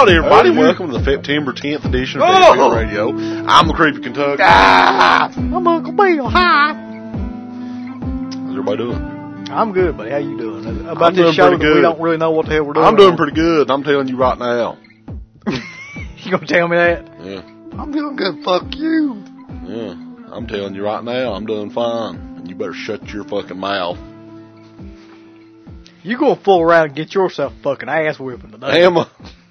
Howdy, everybody. Welcome to the September 10th edition of Bill Radio. I'm the Creepy Kentucky. I'm Uncle Bill. Hi. How's everybody doing? I'm good, buddy. How you doing? About I'm this doing show pretty that we good. don't really know what the hell we're doing. I'm doing pretty good. I'm telling you right now. You gonna tell me that? Yeah. I'm doing good. Fuck you. Yeah. I'm telling you right now, I'm doing fine. And you better shut your fucking mouth. You gonna fool around and get yourself a fucking ass whipping today. Am I?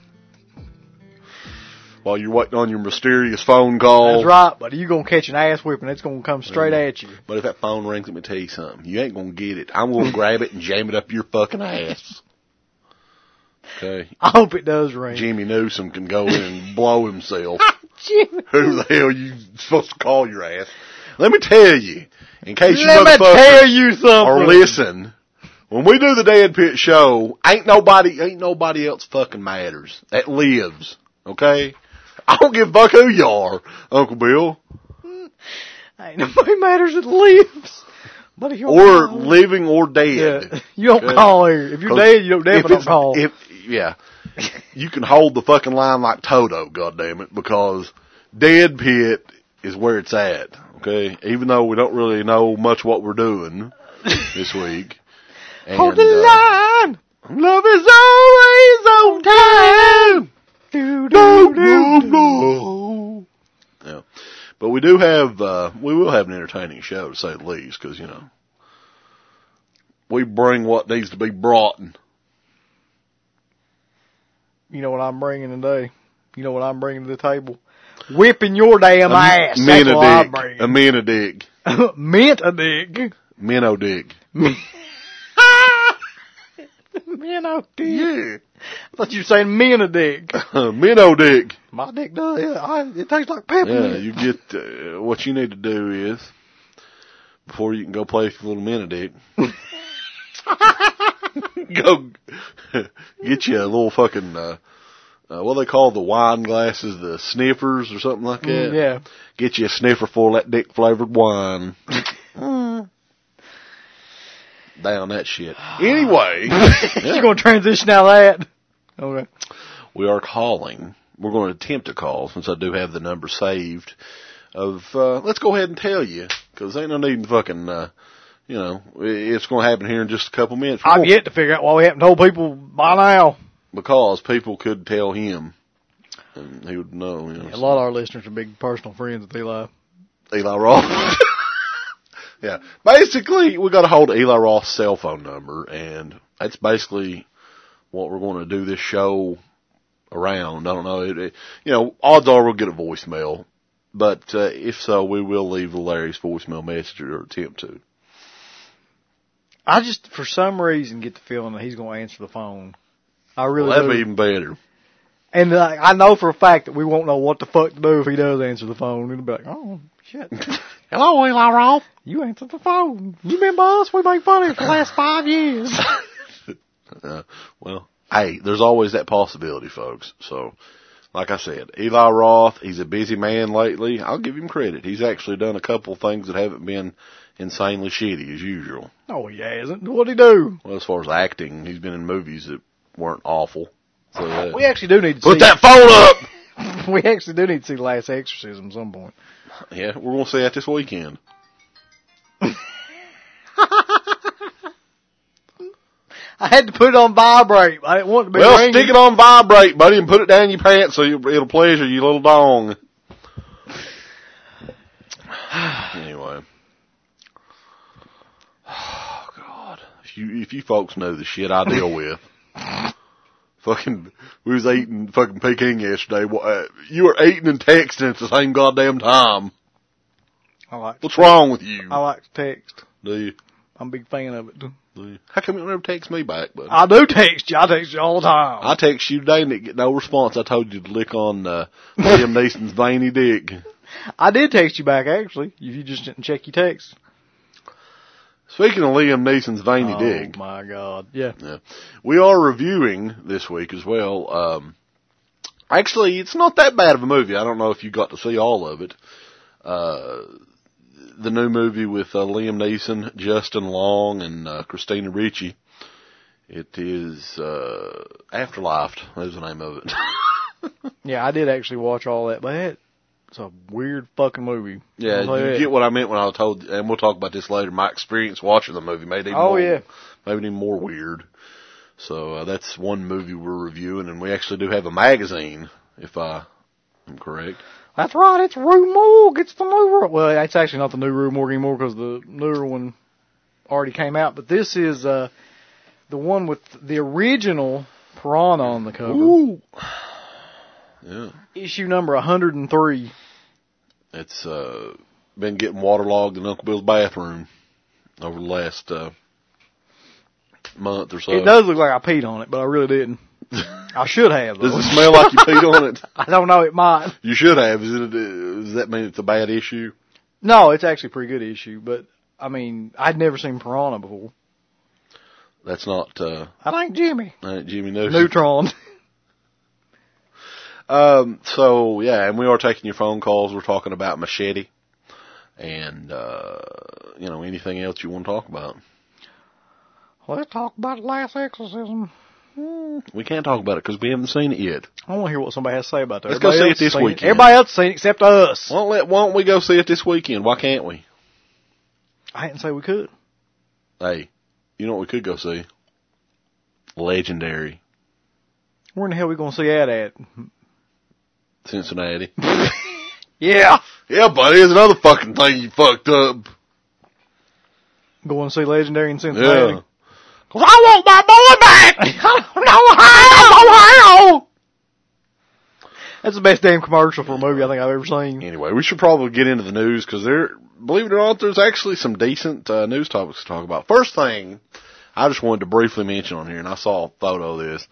While you're waiting on your mysterious phone call. That's right, buddy. You gonna catch an ass whipping. It's gonna come straight at you. But if that phone rings, let me tell you something. You ain't gonna get it. I'm gonna grab it and jam it up your fucking ass. Okay. I hope it does ring. Jimmy Newsom can go in and blow himself. Jimmy. Who the hell you supposed to call your ass? Let me tell you, in case you Let me tell motherfuckers you something. or listen, when we do the Dead Pit show, ain't nobody else fucking matters that lives. Okay? I don't give a fuck who you are, Uncle Bill. Ain't nobody matters that lives. Buddy, you don't Or call. living or dead. Yeah. You don't Okay? call here. If you're dead, you don't definitely don't call. Yeah. You can hold the fucking line like Toto, goddammit, because Dead Pit is where it's at. Okay? Even though we don't really know much what we're doing this week. And, Hold the line. Love is always on time. No. Yeah. But we do have, we will have an entertaining show, to say the least, because, you know, we bring what needs to be brought. You know what I'm bringing today? You know what I'm bringing to the table? Whipping your damn ass. That's what I'm bringing. A minute dick. Mint a dick. Minnow dick. Minnow dick. Yeah. I thought you were saying men a dick. Minnow dick. My dick does, yeah. It tastes like pepper. Yeah, you get, what you need to do is, before you can go play with your little minnow dick, go get you a little fucking, what do they call the wine glasses, the sniffers or something like that? Yeah. Get you a sniffer full of that dick flavored wine. Down that shit. Anyway. You're going to transition out of that? Okay. We are calling. We're going to attempt to call, since I do have the number saved, of, let's go ahead and tell you, because ain't no need to fucking, you know, it's going to happen here in just a couple minutes. I've yet to figure out why we haven't told people by now. Because people could tell him, and he would know. You know, A lot of our listeners are big personal friends with Eli. Eli Roth. Yeah. Basically, we got a hold of Eli Roth's cell phone number, and that's basically what we're going to do this show around. I don't know. You know, odds are we'll get a voicemail, but if so, we will leave Larry's voicemail message or attempt to. I just, for some reason, get the feeling that he's going to answer the phone. I really Well, that'd do. be even better. And I know for a fact that we won't know what the fuck to do if he does answer the phone. It'll be like, oh, shit. Hello, Eli Roth. You answered the phone. You remember us? We made fun of you for the last 5 years. Well, hey, there's always that possibility, folks. So, like I said, Eli Roth, he's a busy man lately. I'll give him credit. He's actually done a couple things that haven't been insanely shitty as usual. Oh, he hasn't. What'd he do? Well, as far as acting, he's been in movies that weren't awful. So, We actually do need to put see. that phone up! We actually do need to see The Last Exorcism at some point. Yeah, we're going to see that this weekend. I had to put it on vibrate. I didn't want it to be Well, ringing. stick it on vibrate, buddy, and put it down your pants so it'll pleasure you little dong. Anyway. Oh, God. If you folks know the shit I deal with. Fucking, we was eating fucking Peking yesterday. You were eating and texting at the same goddamn time. What's wrong with you? I like to text. Do you? I'm a big fan of it. Do you? How come you don't ever text me back, buddy? I do text you. I text you all the time. I text you today and didn't get no response. I told you to lick on Liam Neeson's veiny dick. I did text you back, actually. You just didn't check your text. Speaking of Liam Neeson's veiny dick. Oh, my God. Yeah. We are reviewing this week as well. Actually, it's not that bad of a movie. I don't know if you got to see all of it. The new movie with Liam Neeson, Justin Long, and Christina Ricci. It is Afterlife, is the name of it. Yeah, I did actually watch all that, but it's a weird fucking movie. Yeah, you get what I meant when I told, and we'll talk about this later. My experience watching the movie made it made it even more weird. So that's one movie we're reviewing, and we actually do have a magazine, if I am correct. That's right, it's Rue Morgue. It's the new Well, it's actually not the new Rue Morgue anymore because the newer one already came out. But this is the one with the original Piranha on the cover. Ooh. Yeah. Issue number 103. It's been getting waterlogged in Uncle Bill's bathroom over the last month or so. It does look like I peed on it, but I really didn't. I should have, though. Does it smell like you peed on it? I don't know, it might. You should have. Does that mean it's a bad issue? No, it's actually a pretty good issue, but, I mean, I'd never seen Piranha before. That's not, I think Jimmy. Jimmy Neutron. Neutron. So, yeah, and we are taking your phone calls. We're talking about Machete. And, anything else you want to talk about? Let's talk about the last exorcism. We can't talk about it because we haven't seen it yet. I want to hear what somebody has to say about that. Let's go see it this weekend. Everybody else has seen it except us. Why don't we go see it this weekend? Why can't we? I didn't say we could. Hey, you know what we could go see? Legendary. Where in the hell are we going to see that at? Cincinnati. Yeah. Yeah, buddy, there's another fucking thing you fucked up. Going to see Legendary in Cincinnati? Yeah. 'Cause I want my boy back! Ohio! That's the best damn commercial for a movie I think I've ever seen. Anyway, we should probably get into the news because believe it or not, there's actually some decent news topics to talk about. First thing, I just wanted to briefly mention on here, and I saw a photo of this.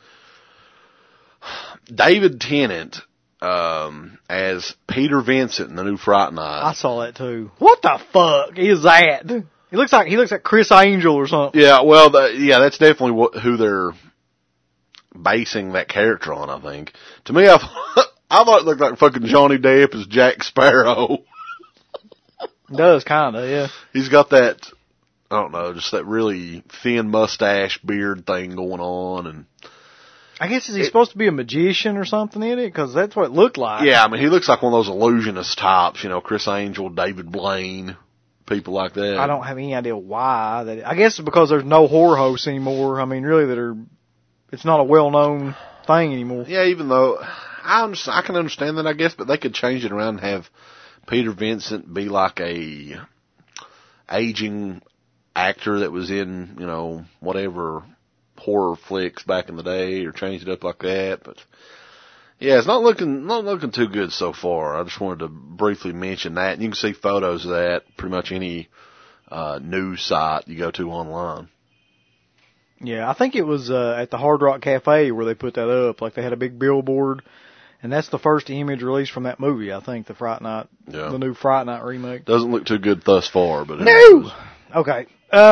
David Tennant, as Peter Vincent in the new Fright Night. I saw that too. What the fuck is that? He looks like Chris Angel or something. Yeah, well, that's definitely who they're basing that character on, I think. To me, I thought it looked like fucking Johnny Depp as Jack Sparrow. It does, kinda, yeah. He's got that, I don't know, just that really thin mustache beard thing going on, and I guess is he supposed to be a magician or something in it? Because that's what it looked like. Yeah, I mean, he looks like one of those illusionist types, Chris Angel, David Blaine, people like that. I don't have any idea why. I guess it's because there's no horror hosts anymore. I mean, really, it's not a well-known thing anymore. Yeah, even though I can understand that, I guess, but they could change it around and have Peter Vincent be like a aging actor that was in, whatever horror flicks back in the day, or change it up like that. But yeah, it's not looking too good so far. I just wanted to briefly mention that. And you can see photos of that pretty much any news site you go to online. Yeah, I think it was at the Hard Rock Cafe where they put that up. Like they had a big billboard, and that's the first image released from that movie. I think the Fright Night, the new Fright Night remake. Doesn't look too good thus far, but no. Okay.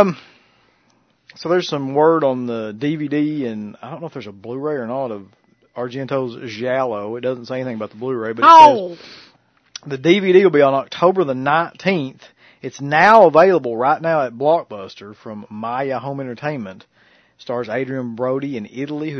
So there's some word on the DVD, and I don't know if there's a Blu-ray or not of Argento's Giallo. It doesn't say anything about the Blu-ray, but it says the DVD will be on October the 19th. It's now available right now at Blockbuster from Maya Home Entertainment. Stars Adrian Brody in Italy,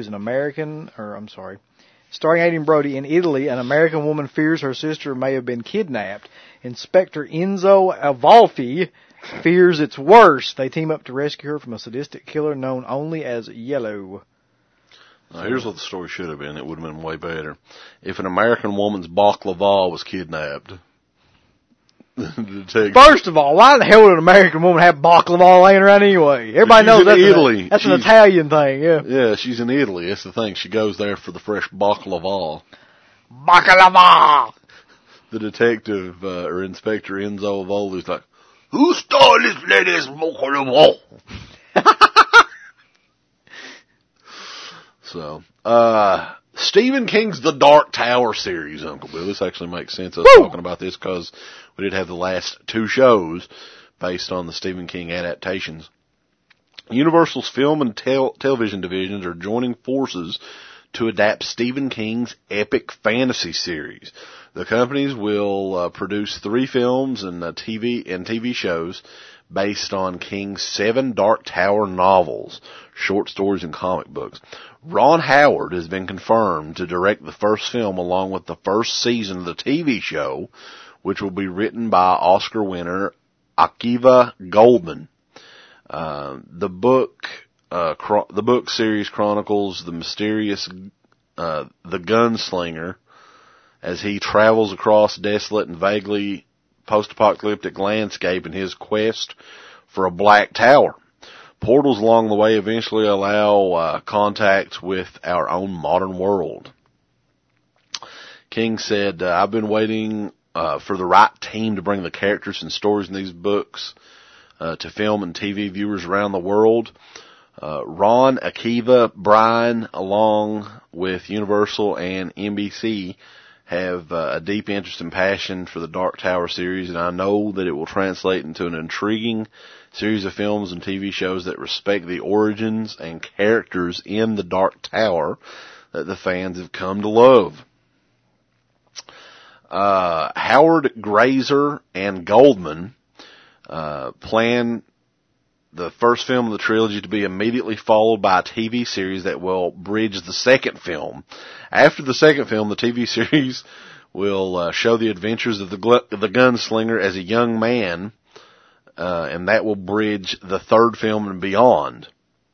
starring Adrian Brody in Italy, an American woman fears her sister may have been kidnapped. Inspector Enzo Avalfi fears it's worse. They team up to rescue her from a sadistic killer known only as Yellow. Now, here's what the story should have been. It would have been way better. If an American woman's baklava was kidnapped. First of all, why the hell would an American woman have baklava laying around anyway? Everybody knows that's Italy. That's an Italian thing, yeah. Yeah, she's in Italy. That's the thing. She goes there for the fresh baklava. Baklava! The detective, or Inspector Enzo Avoli's like, who stole this lady's baklava? So, Stephen King's The Dark Tower series, Uncle Bill. This actually makes sense. I was talking about this because we did have the last two shows based on the Stephen King adaptations. Universal's film and television divisions are joining forces to adapt Stephen King's epic fantasy series. The companies will produce 3 films and TV shows based on King's 7 Dark Tower novels, short stories, and comic books. Ron Howard has been confirmed to direct the first film along with the first season of the TV show, which will be written by Oscar winner Akiva Goldsman. The book series chronicles the mysterious, the Gunslinger as he travels across desolate and vaguely post-apocalyptic landscape in his quest for a black tower. Portals along the way eventually allow contact with our own modern world. King said, I've been waiting for the right team to bring the characters and stories in these books to film and TV viewers around the world. Ron, Akiva, Brian, along with Universal and NBC, have a deep interest and passion for the Dark Tower series, and I know that it will translate into an intriguing series of films and TV shows that respect the origins and characters in the Dark Tower that the fans have come to love. Howard, Grazer, and Goldman plan the first film of the trilogy to be immediately followed by a TV series that will bridge the second film. After the second film, the TV series will show the adventures of the gunslinger as a young man, and that will bridge the third film and beyond.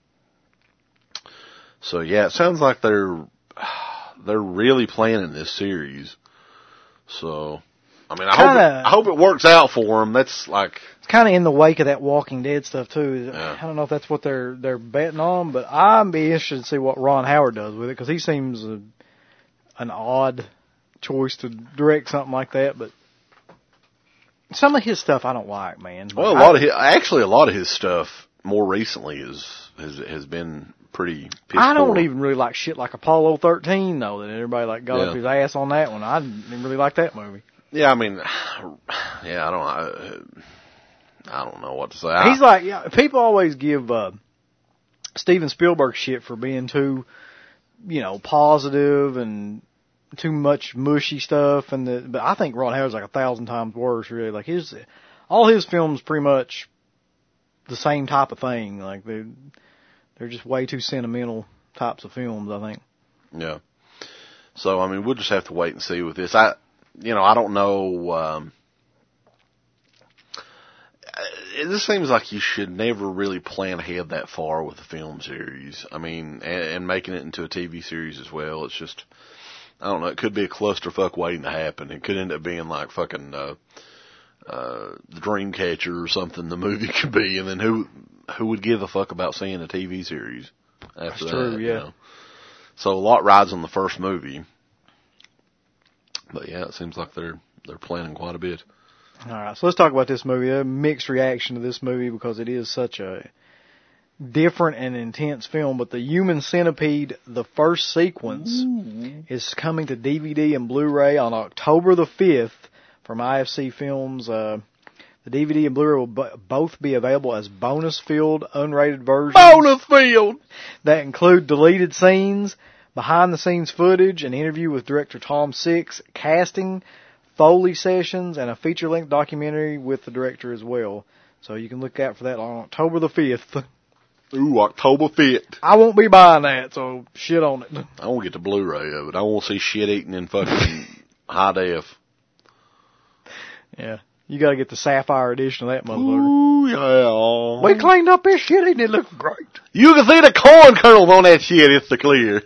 So yeah, it sounds like they're really planning this series. So, I mean, I hope it works out for them. That's like, it's kind of in the wake of that Walking Dead stuff too. Yeah. I don't know if that's what they're betting on, but I'd be interested to see what Ron Howard does with it, because he seems an odd choice to direct something like that. But some of his stuff I don't like, man. Well, a lot of his stuff more recently has been pretty piss I don't poor. even really like shit like Apollo 13 though, that everybody like got up his ass on that one. I didn't really like that movie. Yeah, I mean, yeah, I don't know what to say. He's like, yeah, people always give Steven Spielberg shit for being too, positive and too much mushy stuff, but I think Ron Howard's like 1,000 times worse. Really, like all his films pretty much the same type of thing. Like they're just way too sentimental types of films, I think. Yeah. So I mean, we'll just have to wait and see with this. I don't know. This seems like you should never really plan ahead that far with a film series. I mean, and making it into a TV series as well. It's just, I don't know. It could be a clusterfuck waiting to happen. It could end up being like fucking the Dreamcatcher or something. The movie could be, and then who would give a fuck about seeing a TV series after That's that? true, yeah. So a lot rides on the first movie. But yeah, it seems like they're planning quite a bit. All right, so let's talk about this movie. A mixed reaction to this movie because it is such a different and intense film. But the Human Centipede, the first sequence, is coming to DVD and Blu-ray on October the 5th from IFC Films. The DVD and Blu-ray will both be available as bonus-filled, unrated versions. Bonus-filled! That include deleted scenes, behind-the-scenes footage, an interview with director Tom Six, casting, Foley sessions, and a feature-length documentary with the director as well. So you can look out for that on October the 5th. Ooh, October 5th. I won't be buying that, so shit on it. I won't get the Blu-ray of it. I won't see shit eating in fucking high def. Yeah. You gotta get the Sapphire edition of that motherfucker. Ooh, yeah. We cleaned up this shit and it looks great. You can see the corn kernels on that shit. It's the clear.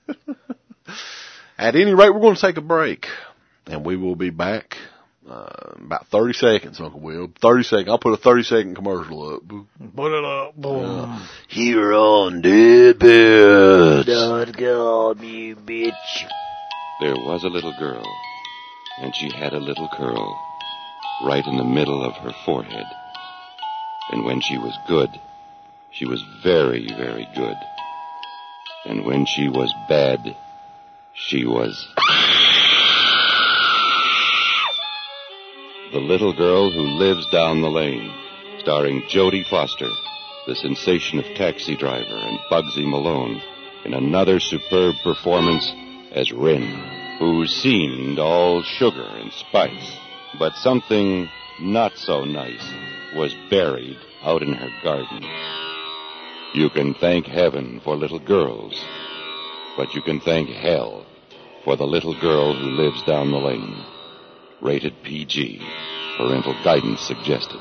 At any rate, we're going to take a break. And we will be back about 30 seconds, Uncle Will. 30 seconds. I'll put a 30-second commercial up. Put it up. Boom. Here on Dead Pets. .com, you bitch. There was a little girl, and she had a little curl right in the middle of her forehead. And when she was good, she was very, very good. And when she was bad, she was... The Little Girl Who Lives Down the Lane, starring Jodie Foster, the sensation of Taxi Driver, and Bugsy Malone, in another superb performance as Wren, who seemed all sugar and spice, but something not so nice was buried out in her garden. You can thank heaven for little girls but you can thank hell for the little girl who lives down the lane. Rated PG. Parental guidance suggested.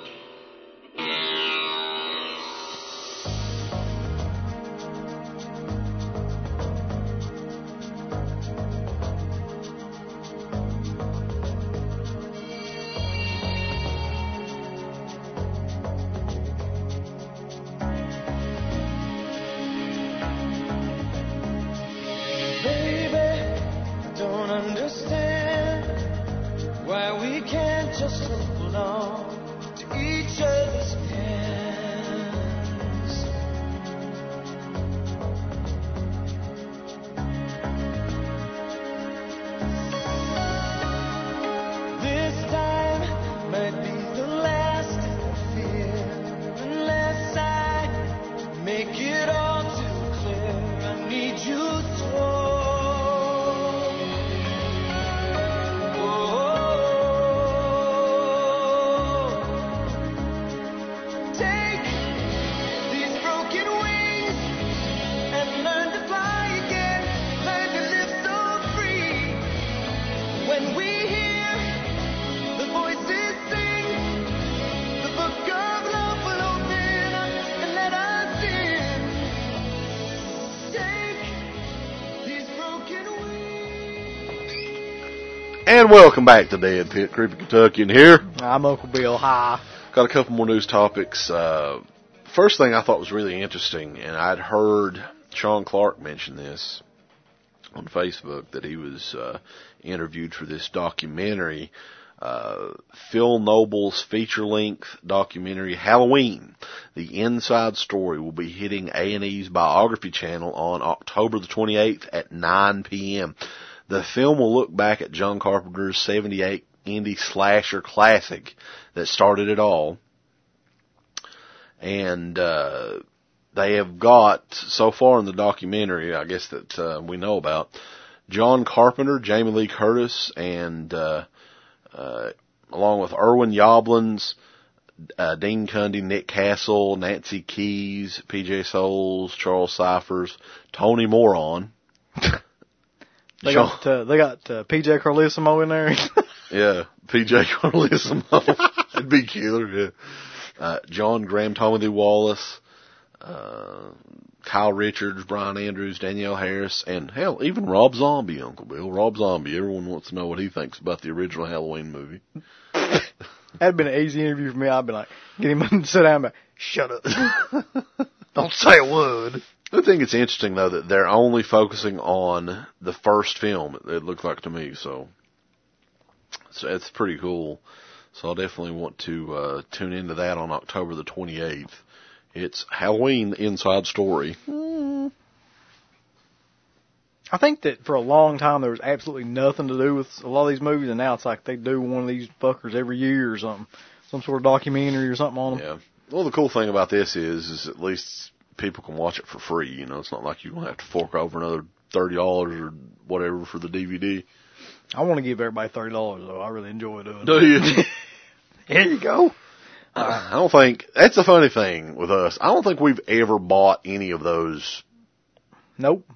And welcome back to Dead Pit, Creepy Kentuckian here. I'm Uncle Bill. Hi. Got a couple more news topics. First thing I thought was really interesting, and I'd heard Sean Clark mention this on Facebook, that he was interviewed for this documentary, Phil Noble's feature-length documentary, Halloween, The Inside Story, will be hitting A&E's Biography channel on October the 28th at 9 p.m. The film will look back at John Carpenter's 78 indie slasher classic that started it all. And they have got, so far in the documentary, I guess that we know about, John Carpenter, Jamie Lee Curtis, and along with Irwin Yablans, Dean Cundy, Nick Castle, Nancy Keys, PJ Souls, Charles Cyphers, Tony Moron. They got PJ Carlissimo in there. Yeah, PJ Carlissimo. That'd be killer, yeah. John Graham, Tommy Lee Wallace, Kyle Richards, Brian Andrews, Danielle Harris, and hell, even Rob Zombie, Uncle Bill. Rob Zombie. Everyone wants to know what he thinks about the original Halloween movie. That'd been an easy interview for me. I'd be like, get him and sit down and be like, shut up. Don't say a word. I think it's interesting, though, that they're only focusing on the first film, it looked like to me, so it's pretty cool. So I'll definitely want to tune into that on October the 28th. It's Halloween, The Inside Story. I think that for a long time there was absolutely nothing to do with a lot of these movies, and now it's like they do one of these fuckers every year or something. Some sort of documentary or something on them. Yeah. Well, the cool thing about this is at least people can watch it for free. You know, it's not like you're going to have to fork over another $30 or whatever for the DVD. I want to give everybody $30 though. I really enjoy doing it. Do you? Here you go. I don't think, that's the funny thing with us. I don't think we've ever bought any of those. Nope.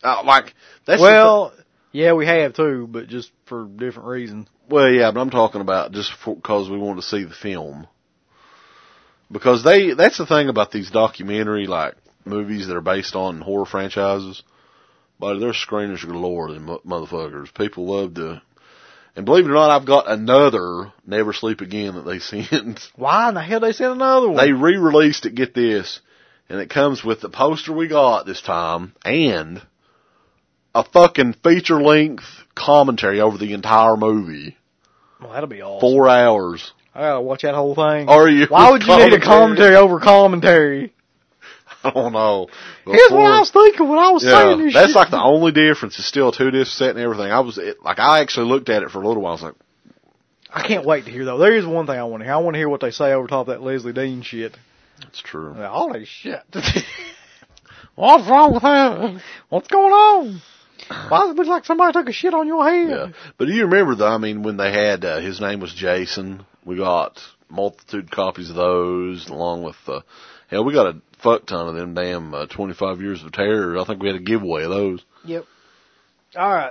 Yeah, we have too, but just for different reasons. Well, yeah, but I'm talking about just because we want to see the film. Because that's the thing about these documentary, movies that are based on horror franchises. But they're screeners galore, them motherfuckers. People love to, and believe it or not, I've got another Never Sleep Again that they sent. Why in the hell they sent another one? They re-released it, get this, and it comes with the poster we got this time, and a fucking feature-length commentary over the entire movie. Well, that'll be awesome. 4 hours. I gotta watch that whole thing. Are you? Why would you need a commentary over commentary? I don't know. Here's what I was thinking when I was saying this that's shit. like the only difference. It's still a 2-disc set and everything. I actually looked at it for a little while. I was like, I can't wait to hear though. There is one thing I want to hear. I want to hear what they say over top of that Leslie Dean shit. That's true. Holy shit. What's wrong with that? What's going on? Why does it look like somebody took a shit on your head? Yeah. But do you remember, though, when they had, His Name Was Jason, we got multitude copies of those, along with, we got a fuck ton of them damn 25 Years of Terror. I think we had a giveaway of those. Yep. All right.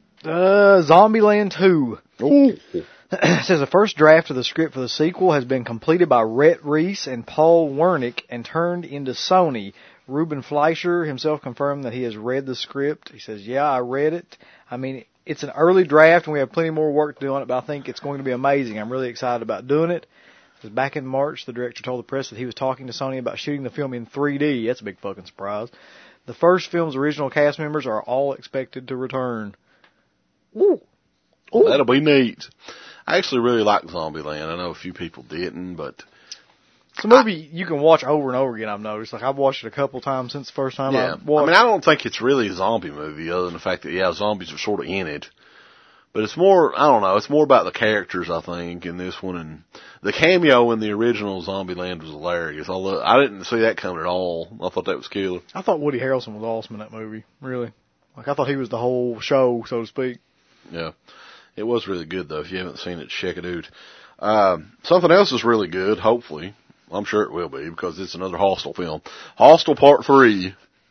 Zombieland 2. Ooh. It says the first draft of the script for the sequel has been completed by Rhett Reese and Paul Wernick and turned into Sony. Ruben Fleischer himself confirmed that he has read the script. He says, yeah, I read it. I mean, it's an early draft and we have plenty more work to do on it, but I think it's going to be amazing. I'm really excited about doing it. Because back in March, the director told the press that he was talking to Sony about shooting the film in 3D. That's a big fucking surprise. The first film's original cast members are all expected to return. Ooh. Ooh. That'll be neat. I actually really like Zombieland. I know a few people didn't, but... It's a movie you can watch over and over again, I've noticed. Like, I've watched it a couple times since the first time I watched it. I mean, I don't think it's really a zombie movie, other than the fact that, yeah, zombies are sort of in it. But it's more, I don't know, it's more about the characters, I think, in this one. And the cameo in the original Zombieland was hilarious. I didn't see that coming at all. I thought that was killer. I thought Woody Harrelson was awesome in that movie, really. Like, I thought he was the whole show, so to speak. Yeah. It was really good, though. If you haven't seen it, check it out. Something else is really good, hopefully. I'm sure it will be, because it's another Hostel film. Hostel Part 3.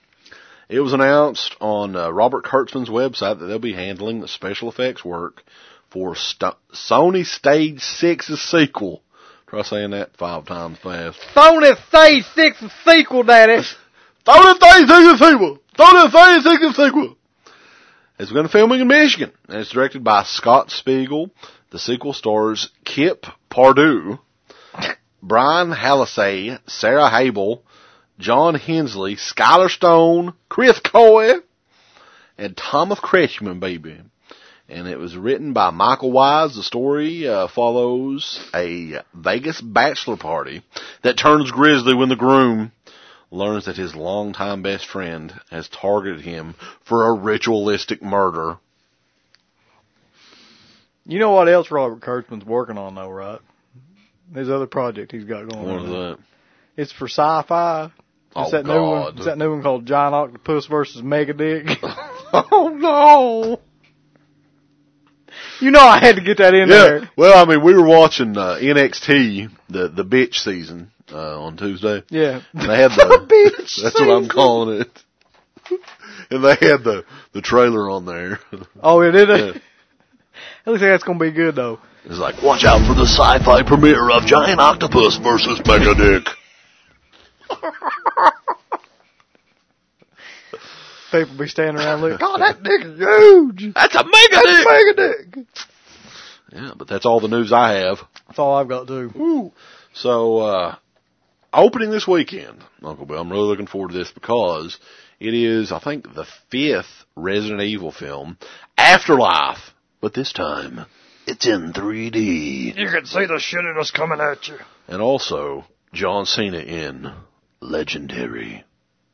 It was announced on Robert Kurtzman's website that they'll be handling the special effects work for Sony Stage 6's sequel. Try saying that 5 times fast. Sony Stage 6's sequel, Daddy! Sony Stage 6's sequel! Sony Stage 6's sequel! It's going to filming in Michigan, and it's directed by Scott Spiegel. The sequel stars Kip Pardue, Brian Hallisey, Sarah Habel, John Hensley, Skylar Stone, Chris Coy, and Thomas Kretschmann, baby. And it was written by Michael Wise. The story follows a Vegas bachelor party that turns grisly when the groom learns that his longtime best friend has targeted him for a ritualistic murder. You know what else Robert Kurtzman's working on, though, right? His other project he's got going on. What is that? It's for Sci-Fi. It's that new one. It's that new one called Giant Octopus versus Mega Dick. Oh no! You know I had to get that in there. Well, I mean, we were watching NXT, the bitch season, on Tuesday. Yeah. And they had that's what I'm calling it. And they had the trailer on there. Oh, it did? Yeah. It looks like that's going to be good, though. It's like, watch out for the sci-fi premiere of Giant Octopus versus Mega Dick. People be standing around looking, God, that dick is huge. That's a mega dick. Yeah, but that's all the news I have. That's all I've got to do. Woo. So, opening this weekend, Uncle Bill, I'm really looking forward to this because it is, I think, the 5th Resident Evil film, Afterlife, but this time it's in 3D. You can see the shittiness coming at you. And also, John Cena in Legendary.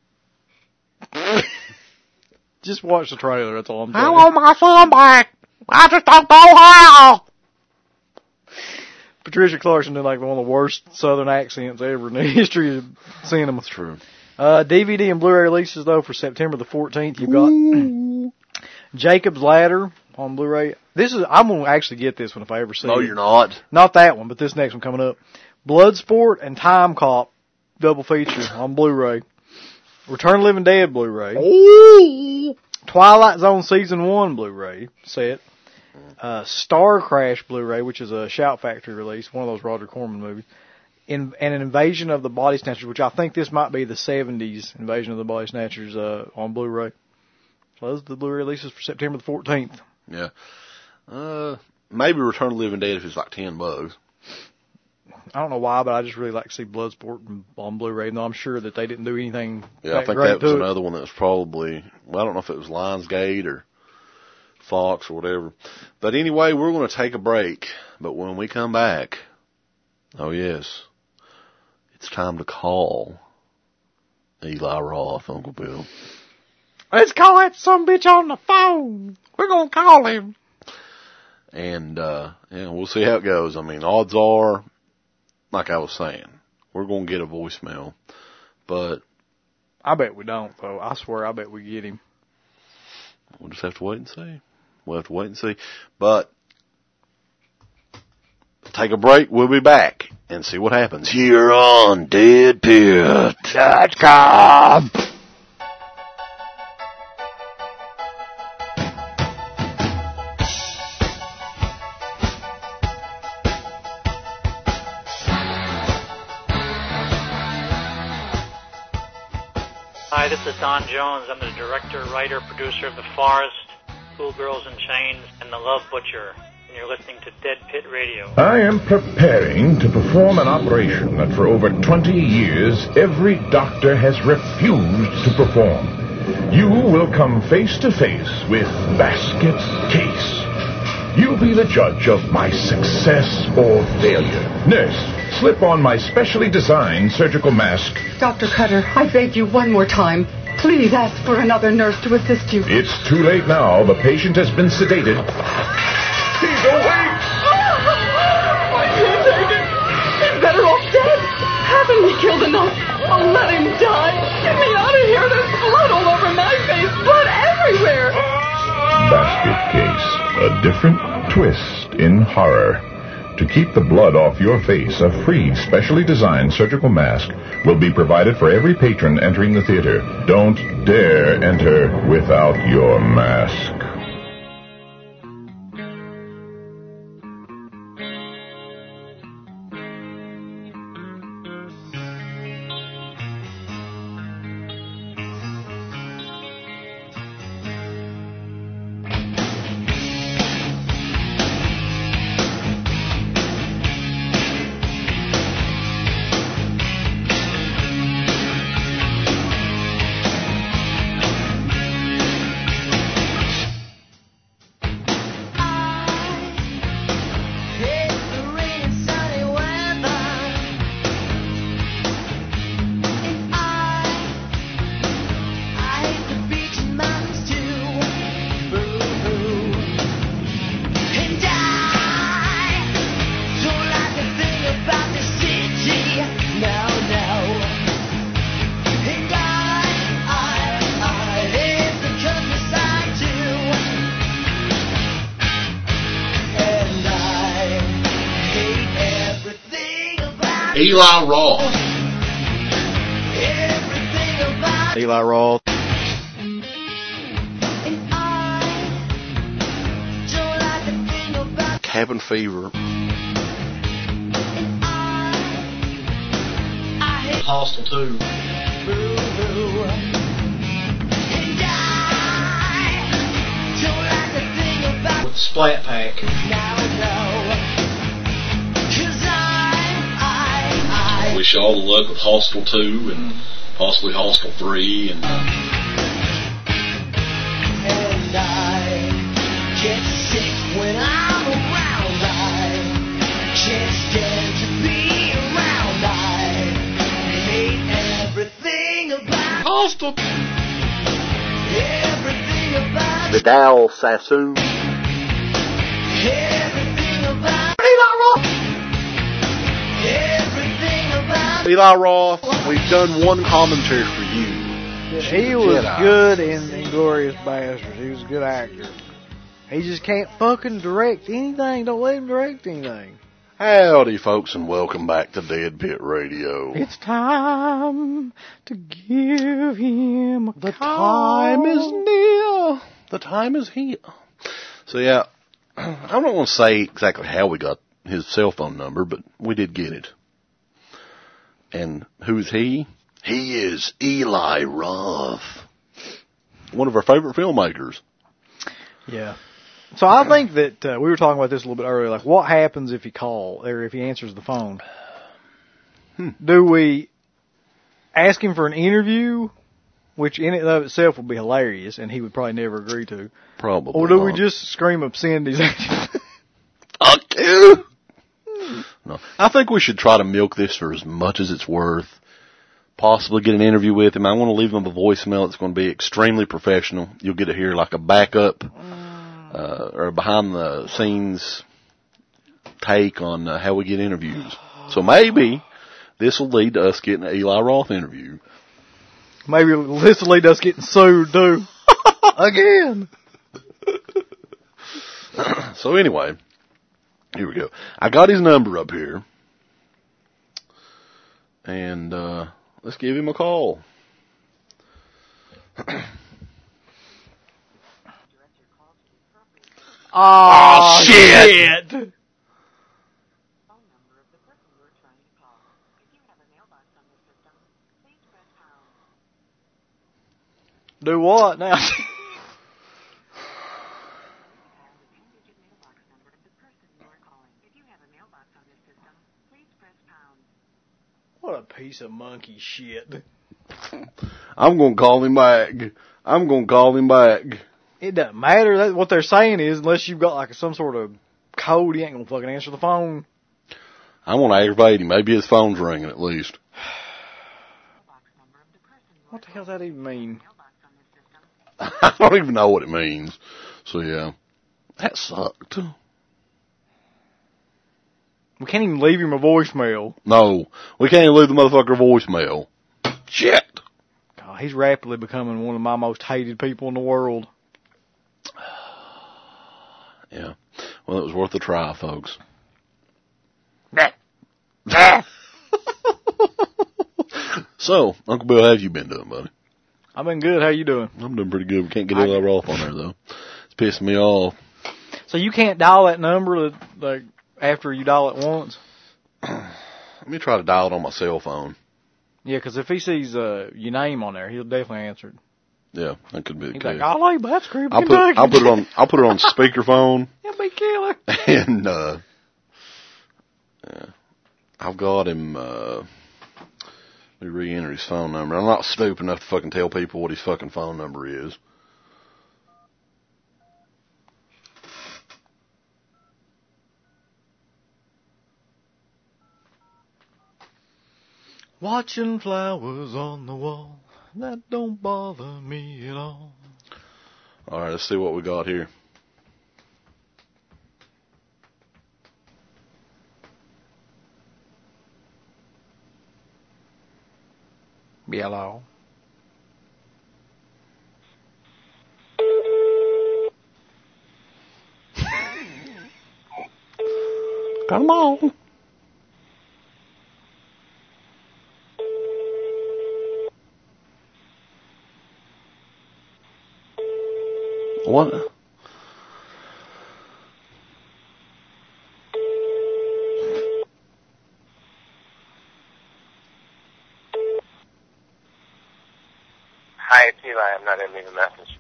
Just watch the trailer, that's all I'm saying. I want my son back. I just don't know how. Patricia Clarkson did like one of the worst southern accents ever in the history of cinema. That's true. DVD and Blu-ray releases, though, for September the 14th. You've got Jacob's Ladder on Blu-ray. I'm going to actually get this one if I ever see it. No, you're not. Not that one, but this next one coming up. Bloodsport and Time Cop double feature on Blu-ray. Return of the Living Dead Blu-ray. Ooh. Twilight Zone Season 1 Blu-ray set. Star Crash Blu-ray, which is a Shout Factory release, one of those Roger Corman movies. And an Invasion of the Body Snatchers, which I think this might be the 70s Invasion of the Body Snatchers on Blu-ray. So those are the Blu-ray releases for September the 14th. Yeah. Maybe Return of the Living Dead if it's like $10. I don't know why, but I just really like to see Bloodsport on Blu-ray, and I'm sure that they didn't do anything. Yeah, I think that was another one that was probably, well, I don't know if it was Lionsgate or Fox or whatever. But anyway, we're going to take a break. But when we come back, oh yes, it's time to call Eli Roth, Uncle Bill. Let's call that sumbitch on the phone. We're going to call him. And, yeah, we'll see how it goes. I mean, odds are, like I was saying, we're going to get a voicemail. But I bet we don't, though. I swear, I bet we get him. We'll just have to wait and see. We'll have to wait and see. But take a break. We'll be back and see what happens here on DeadPit.com. Hi, this is Don Jones. I'm the director, writer, producer of The Forest, Schoolgirls in Chains, and The Love Butcher. And you're listening to Dead Pit Radio. I am preparing to perform an operation that for over 20 years every doctor has refused to perform. You will come face to face with Basket Case. You be the judge of my success or failure. Nurse, slip on my specially designed surgical mask. Dr. Cutter, I beg you one more time. Please ask for another nurse to assist you. It's too late now. The patient has been sedated. He's awake! I can't take it. He's better off dead. Haven't we killed enough? Oh, let him die. Get me out of here. There's blood all over my face. Blood everywhere. Basket Case. A different twist in horror. To keep the blood off your face, a free, specially designed surgical mask will be provided for every patron entering the theater. Don't dare enter without your mask. Eli Roth. Eli Roth. Cabin Fever. Hostel 2. With the Splat Pack. I wish you all the luck with Hostel 2 and possibly Hostel 3 and I get sick when I'm around. I can't stand to be around. I hate everything about Hostel. Everything about Vidal Sassoon. Everything about Eli Roth. Everything about Eli Roth, we've done one commentary for you. He was good in Inglourious Basterds. He was a good actor. He just can't fucking direct anything. Don't let him direct anything. Howdy, folks, and welcome back to Dead Pit Radio. It's time to give him a The call. time is near. The time is here. So, yeah, I don't want to say exactly how we got his cell phone number, but we did get it. And who's he? He is Eli Roth, one of our favorite filmmakers. Yeah. So I think that we were talking about this a little bit earlier. Like, what happens if he calls or if he answers the phone? Do we ask him for an interview, which in and of itself would be hilarious, and he would probably never agree to? Probably. Or do we not. just scream obscenities at him? Fuck you! No, I think we should try to milk this for as much as it's worth. Possibly get an interview with him. I want to leave him a voicemail that's going to be extremely professional. You'll get to hear like a backup or behind the scenes take on how we get interviews. So maybe this will lead to us getting an Eli Roth interview. Maybe this will lead to us getting sued, too. Again. So anyway, Here we go. I got his number up here. And, let's give him a call. Oh, shit! Do what now? What a piece of monkey shit. I'm gonna call him back. It doesn't matter. What they're saying is, unless you've got like some sort of code, he ain't gonna fucking answer the phone. I want to aggravate him. Maybe his phone's ringing at least. What the hell does that even mean? I don't even know what it means. So yeah, that sucked. We can't even leave him a voicemail. No, we can't even leave the motherfucker a voicemail. Shit. God, he's rapidly becoming one of my most hated people in the world. Yeah. Well, it was worth a try, folks. So, Uncle Bill, how have you been doing, buddy? I've been good. How you doing? I'm doing pretty good. We can't get Eli Roth on there, though. It's pissing me off. So you can't dial that number like after you dial it once? Let me try to dial it on my cell phone. Yeah, because if he sees your name on there, he'll definitely answer it. Yeah, that could be the He's case. like, golly, but that's creepy. I'll put it on speakerphone. It'll be killer. And yeah, I've got him. Let me re-enter his phone number. I'm not stupid enough to fucking tell people what his fucking phone number is. Watching flowers on the wall, that don't bother me at all. All right, let's see what we got here. Hello. Come on. What? Hi, it's Eli. I'm not ending the message.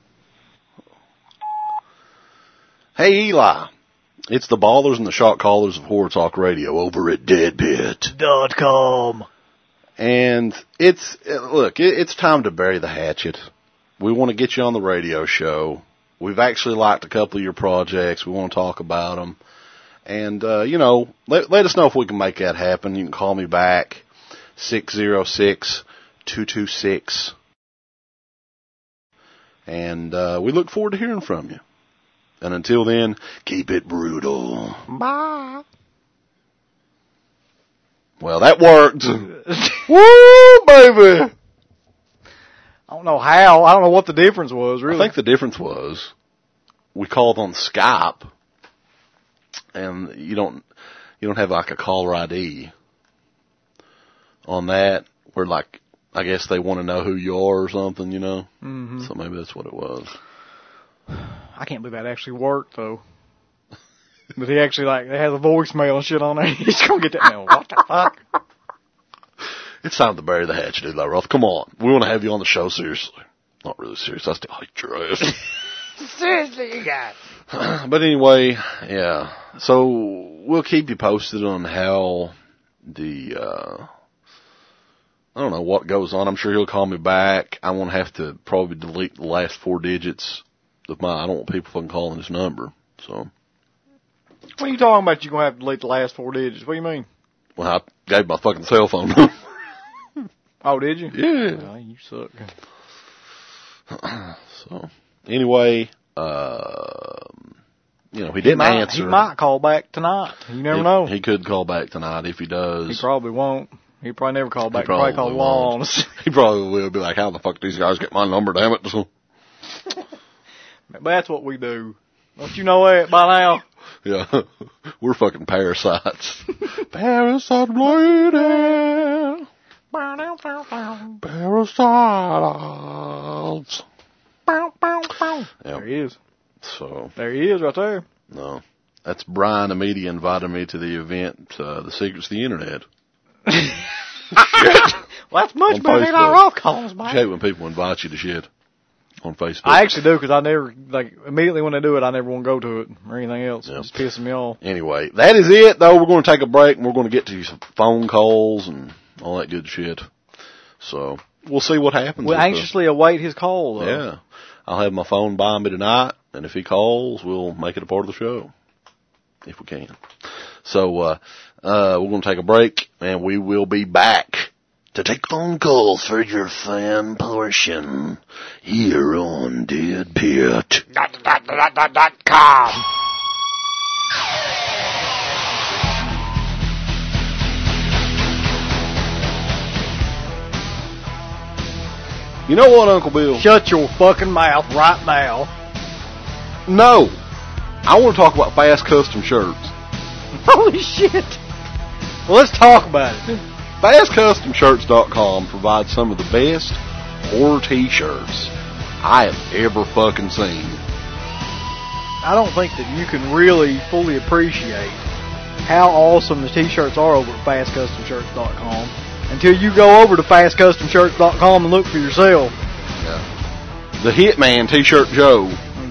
Hey, Eli. It's the Ballers and the Shot Callers of Horror Talk Radio over at deadpit.com. And it's time to bury the hatchet. We want to get you on the radio show. We've actually liked a couple of your projects. We want to talk about them. And, let us know if we can make that happen. You can call me back, 606-226. And we look forward to hearing from you. And until then, keep it brutal. Bye. Well, that worked. Woo, baby! I don't know how. I don't know what the difference was, really. I think the difference was we called on Skype, and you don't have like a caller ID on that, where like I guess they want to know who you are or something, Mm-hmm. So maybe that's what it was. I can't believe that actually worked though. But he actually it has a voicemail and shit on there. He's gonna get that now. What the fuck? It's time to bury the hatchet, Eli Roth. Come on. We want to have you on the show, seriously. Not really serious. I still hate your ass. Seriously, you guys. But anyway, yeah. So we'll keep you posted on how I don't know what goes on. I'm sure he'll call me back. I won't have to probably delete the last 4 digits of I don't want people fucking calling this number. So. What are you talking about? You're going to have to delete the last 4 digits. What do you mean? Well, I gave my fucking cell phone number. Oh, did you? Yeah. Oh, you suck. So, anyway, he didn't answer. He might call back tonight. You never know. He could call back tonight if he does. He probably won't. He probably never call back. He probably call law on us. He probably will be like, how the fuck do these guys get my number, damn it? But that's what we do. Don't you know that by now? Yeah. We're fucking parasites. Parasite lady. Parasites. There he is. So. There he is right there. No. That's Brian, the media, invited me to the event, The Secrets of the Internet. Well, that's much On better than Facebook. our roll calls, I Mike. hate when people invite you to shit on Facebook. I actually do, because I never, immediately when they do it, I never want to go to it or anything else. Yeah. It's pissing me off. Anyway, that is it, though. We're going to take a break, and we're going to get to some phone calls and all that good shit. So, we'll see what happens. We'll anxiously await his call, though. Yeah. I'll have my phone by me tonight, and if he calls, we'll make it a part of the show. If we can. So, we're going to take a break, and we will be back to take phone calls for your fan portion here on Dead Pit. .com. You know what, Uncle Bill? Shut your fucking mouth right now. No. I want to talk about Fast Custom Shirts. Holy shit. Well, let's talk about it. FastCustomShirts.com provides some of the best horror t-shirts I have ever fucking seen. I don't think that you can really fully appreciate how awesome the t-shirts are over at FastCustomShirts.com until you go over to FastCustomShirts.com and look for yourself. Yeah. The Hitman T-Shirt Joe,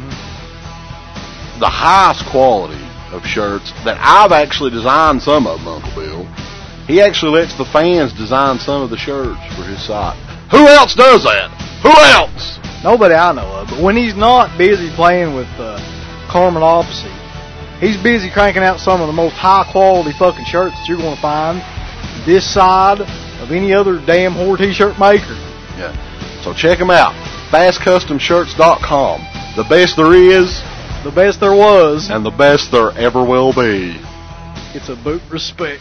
the highest quality of shirts that I've actually designed some of them, Uncle Bill. He actually lets the fans design some of the shirts for his site. Who else does that? Who else? Nobody I know of. But when he's not busy playing with Carmen Opposite, he's busy cranking out some of the most high-quality fucking shirts that you're going to find this side of any other damn whore t-shirt maker. Yeah. So check him out. FastCustomShirts.com. The best there is. The best there was. And the best there ever will be. It's a boot respect.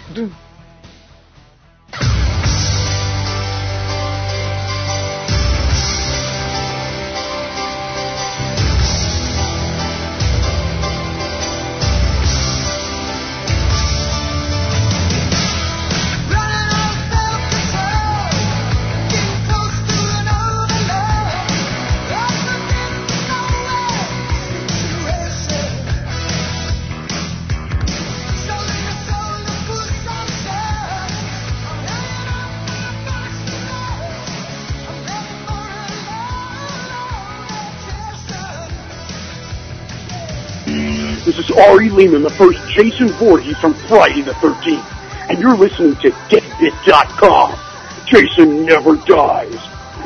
This is Ari Lehman, the first Jason Voorhees from Friday the 13th, and you're listening to Deadbit.com. Jason never dies.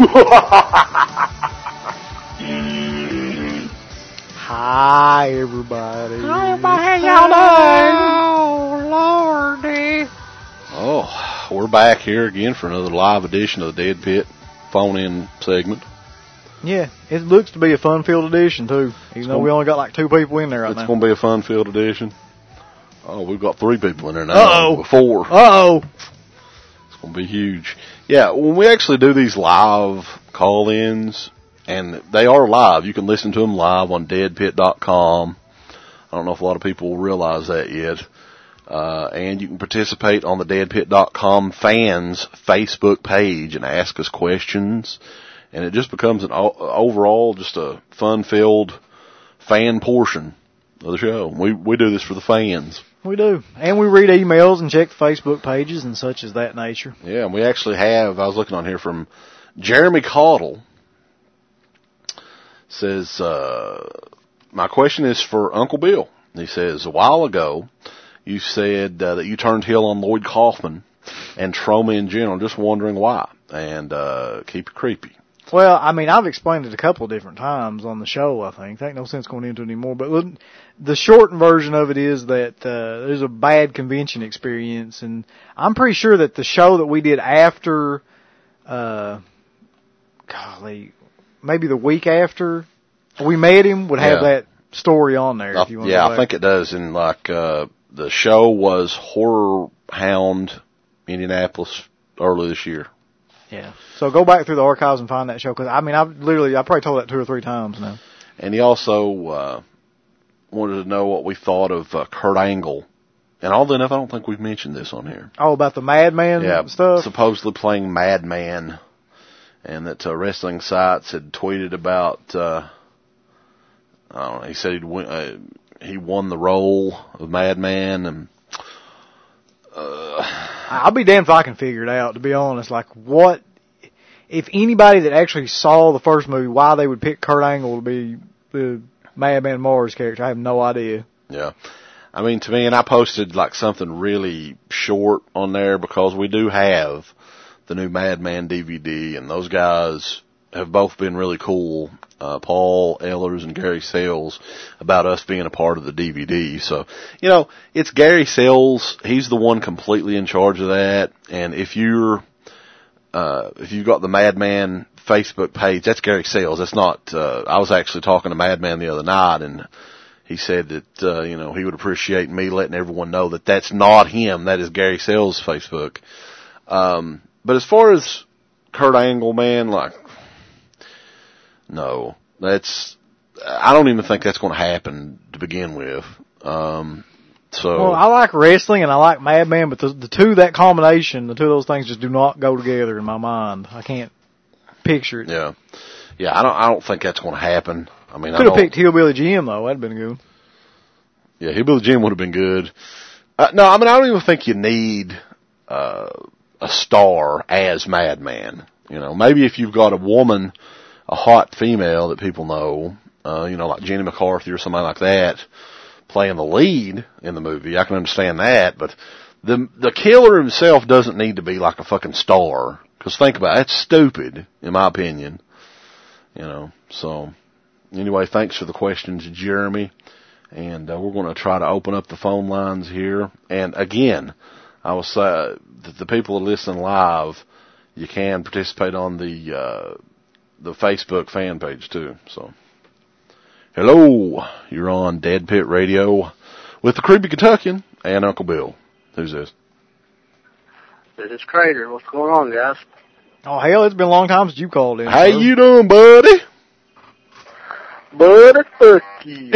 Hi, everybody. Hi, everybody. How y'all doing? Oh, Lordy. Oh, we're back here again for another live edition of the Dead Pit phone-in segment. Yeah, it looks to be a fun-filled edition, too. Even though we only got like 2 people in there right now. It's going to be a fun-filled edition. Oh, we've got 3 people in there now. Uh-oh. 4. Uh-oh. It's going to be huge. Yeah, when we actually do these live call-ins, and they are live, you can listen to them live on deadpit.com. I don't know if a lot of people realize that yet. And you can participate on the deadpit.com fans Facebook page and ask us questions. And it just becomes an overall just a fun-filled fan portion of the show. We do this for the fans. We do. And we read emails and check the Facebook pages and such as that nature. Yeah, and we actually have, I was looking on here from Jeremy Caudle. Says, my question is for Uncle Bill. He says, a while ago, you said that you turned heel on Lloyd Kaufman and Troma in general. Just wondering why. And keep it creepy. Well, I mean, I've explained it a couple of different times on the show, I think. There ain't no sense going into it anymore. But the short version of it is that there's a bad convention experience. And I'm pretty sure that the show that we did after, maybe the week after we met him would have that story on there. If you want I think it does. And the show was Horror Hound, Indianapolis, early this year. Yeah. So go back through the archives and find that show. Cause I mean, I probably told that 2 or 3 times now. And he also, wanted to know what we thought of Kurt Angle. And oddly enough, I don't think we've mentioned this on here. Oh, about the Madman stuff? Supposedly playing Madman. And that wrestling sites had tweeted about, I don't know, he said he won the role of Madman. And I'll be damned if I can figure it out, to be honest. Like, what, if anybody that actually saw the first movie, why they would pick Kurt Angle to be the Madman Mars character, I have no idea. Yeah. I mean, to me, and I posted like something really short on there because we do have the new Madman DVD, and those guys have both been really cool, Paul Ehlers and Gary Sells, about us being a part of the DVD. So, you know, it's Gary Sells. He's the one completely in charge of that. And if you've got the Madman Facebook page, that's Gary Sells. That's not, I was actually talking to Madman the other night, and he said that, you know, he would appreciate me letting everyone know that that's not him. That is Gary Sells' Facebook. But as far as Kurt Angle, man, like, no, I don't even think that's going to happen to begin with. Well, I like wrestling and I like Madman, but the two, that combination, the two of those things just do not go together in my mind. I can't picture it. Yeah. Yeah, I don't think that's going to happen. I mean, could have picked Hillbilly Jim though. That'd been good. Yeah, Hillbilly Jim would have been good. No, I mean, I don't even think you need, a star as Madman. You know, maybe if you've got a woman, a hot female that people know, you know, like Jenny McCarthy or somebody like that, playing the lead in the movie, I can understand that, but the killer himself doesn't need to be like a fucking star. Cause think about it, that's stupid, in my opinion. You know, so, anyway, thanks for the questions, Jeremy. And, we're gonna try to open up the phone lines here. And again, I will say, the people that listen live, you can participate on the Facebook fan page too, so. Hello, you're on Dead Pit Radio with the Creepy Kentuckian and Uncle Bill. Who's this? This is Crater. What's going on, guys? Oh, hell, it's been a long time since you called in. How you doing, buddy? Buddy, fuck you.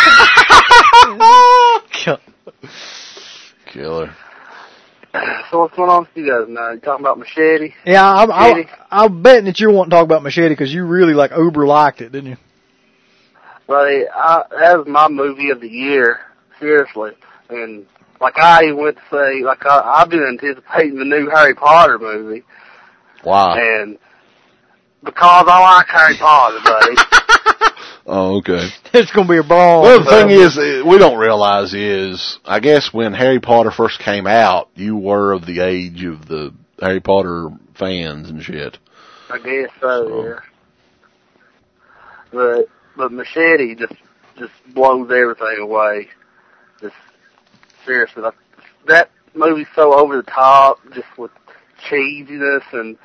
Killer. So what's going on with you guys now? You talking about Machete? Yeah, I'm betting that you're wanting to talk about Machete because you really, like, uber liked it, didn't you? Well, that was my movie of the year, seriously. And, like, I went to say, like, I've been anticipating the new Harry Potter movie. Wow. And because I like Harry Potter, buddy. Oh, okay. It's going to be a brawl. Well, the thing is, we don't realize is, I guess when Harry Potter first came out, you were of the age of the Harry Potter fans and shit. I guess so. Yeah. But Machete just blows everything away. Just, seriously, like, that movie's so over the top, just with cheesiness, and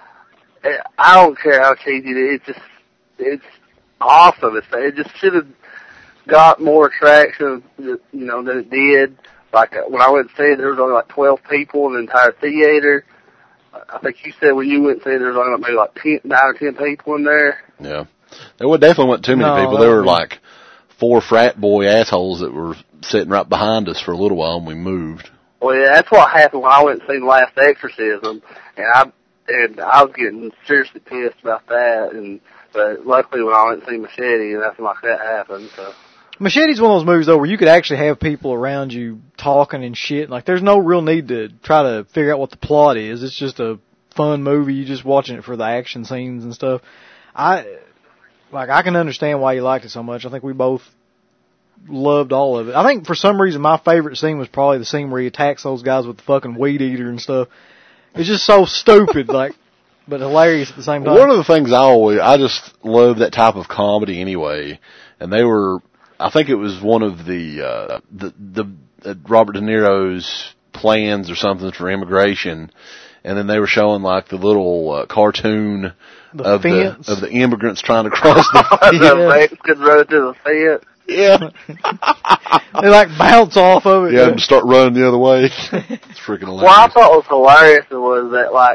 I don't care how cheesy it is, it's awesome. It just should have got more attraction, you know, than it did. Like, when I went to see it, there was only like 12 people in the entire theater. I think you said when you went to see it, there was only maybe like 9 or 10 people in there. Yeah. There definitely weren't too many people. There were like 4 frat boy assholes that were sitting right behind us for a little while and we moved. Well, yeah, that's what happened when I went and seen The Last Exorcism, and I was getting seriously pissed about that, but luckily when I went and seen Machete, nothing like that happened, so. Machete's one of those movies, though, where you could actually have people around you talking and shit. Like, there's no real need to try to figure out what the plot is. It's just a fun movie. You're just watching it for the action scenes and stuff. I can understand why you liked it so much. I think we both loved all of it. I think for some reason my favorite scene was probably the scene where he attacks those guys with the fucking weed eater and stuff. It's just so stupid, like, but hilarious at the same time. One of the things I just love that type of comedy anyway. And I think it was one of the Robert De Niro's plans or something for immigration. And then they were showing like the little cartoon of the immigrants trying to cross the fence. The Mexicans run through the fence. Yeah. They like bounce off of it. Yeah, and start running the other way. It's freaking hilarious. What I thought was hilarious was that, like,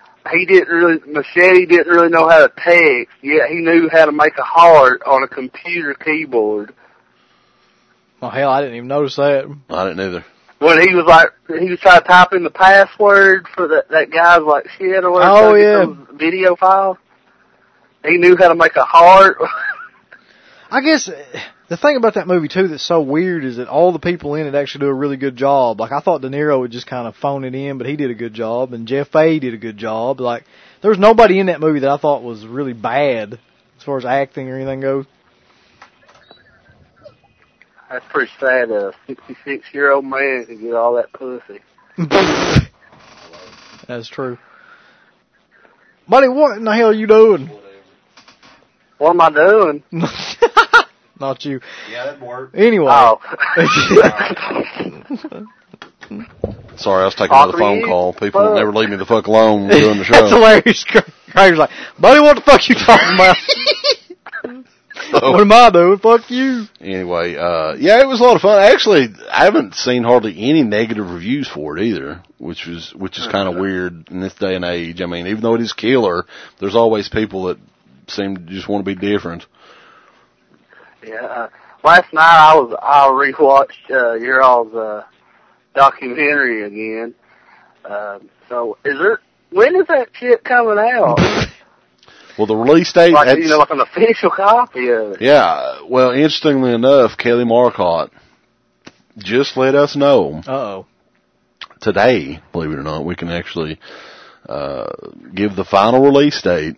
Machete didn't really know how to text, yet he knew how to make a heart on a computer keyboard. Oh, hell, I didn't even notice that. I didn't either. When he was trying to type in the password for that guy's like shit or whatever. Oh, yeah. Those video files. He knew how to make a heart. I guess the thing about that movie, too, that's so weird is that all the people in it actually do a really good job. Like, I thought De Niro would just kind of phone it in, but he did a good job, and Jeff Fahey did a good job. Like, there was nobody in that movie that I thought was really bad as far as acting or anything goes. That's pretty sad that a 66-year-old man can get all that pussy. That's true. Buddy, what in the hell are you doing? What am I doing? Not you. Yeah, that'd work. Anyway. Oh. Sorry, I was taking another phone call. People will never leave me the fuck alone doing the show. That's hilarious. Craig's like, buddy, what the fuck you talking about? What am I doing? Fuck you. Anyway, yeah, it was a lot of fun. Actually, I haven't seen hardly any negative reviews for it either, which is kind of weird in this day and age. I mean, even though it is killer, there's always people that seem to just want to be different. Yeah. Last night I rewatched your all's documentary again. So when is that shit coming out? Well, the release date, like an official copy of it. Yeah. Well, interestingly enough, Kelly Marcotte just let us know. Uh-oh. Today, believe it or not, we can actually give the final release date.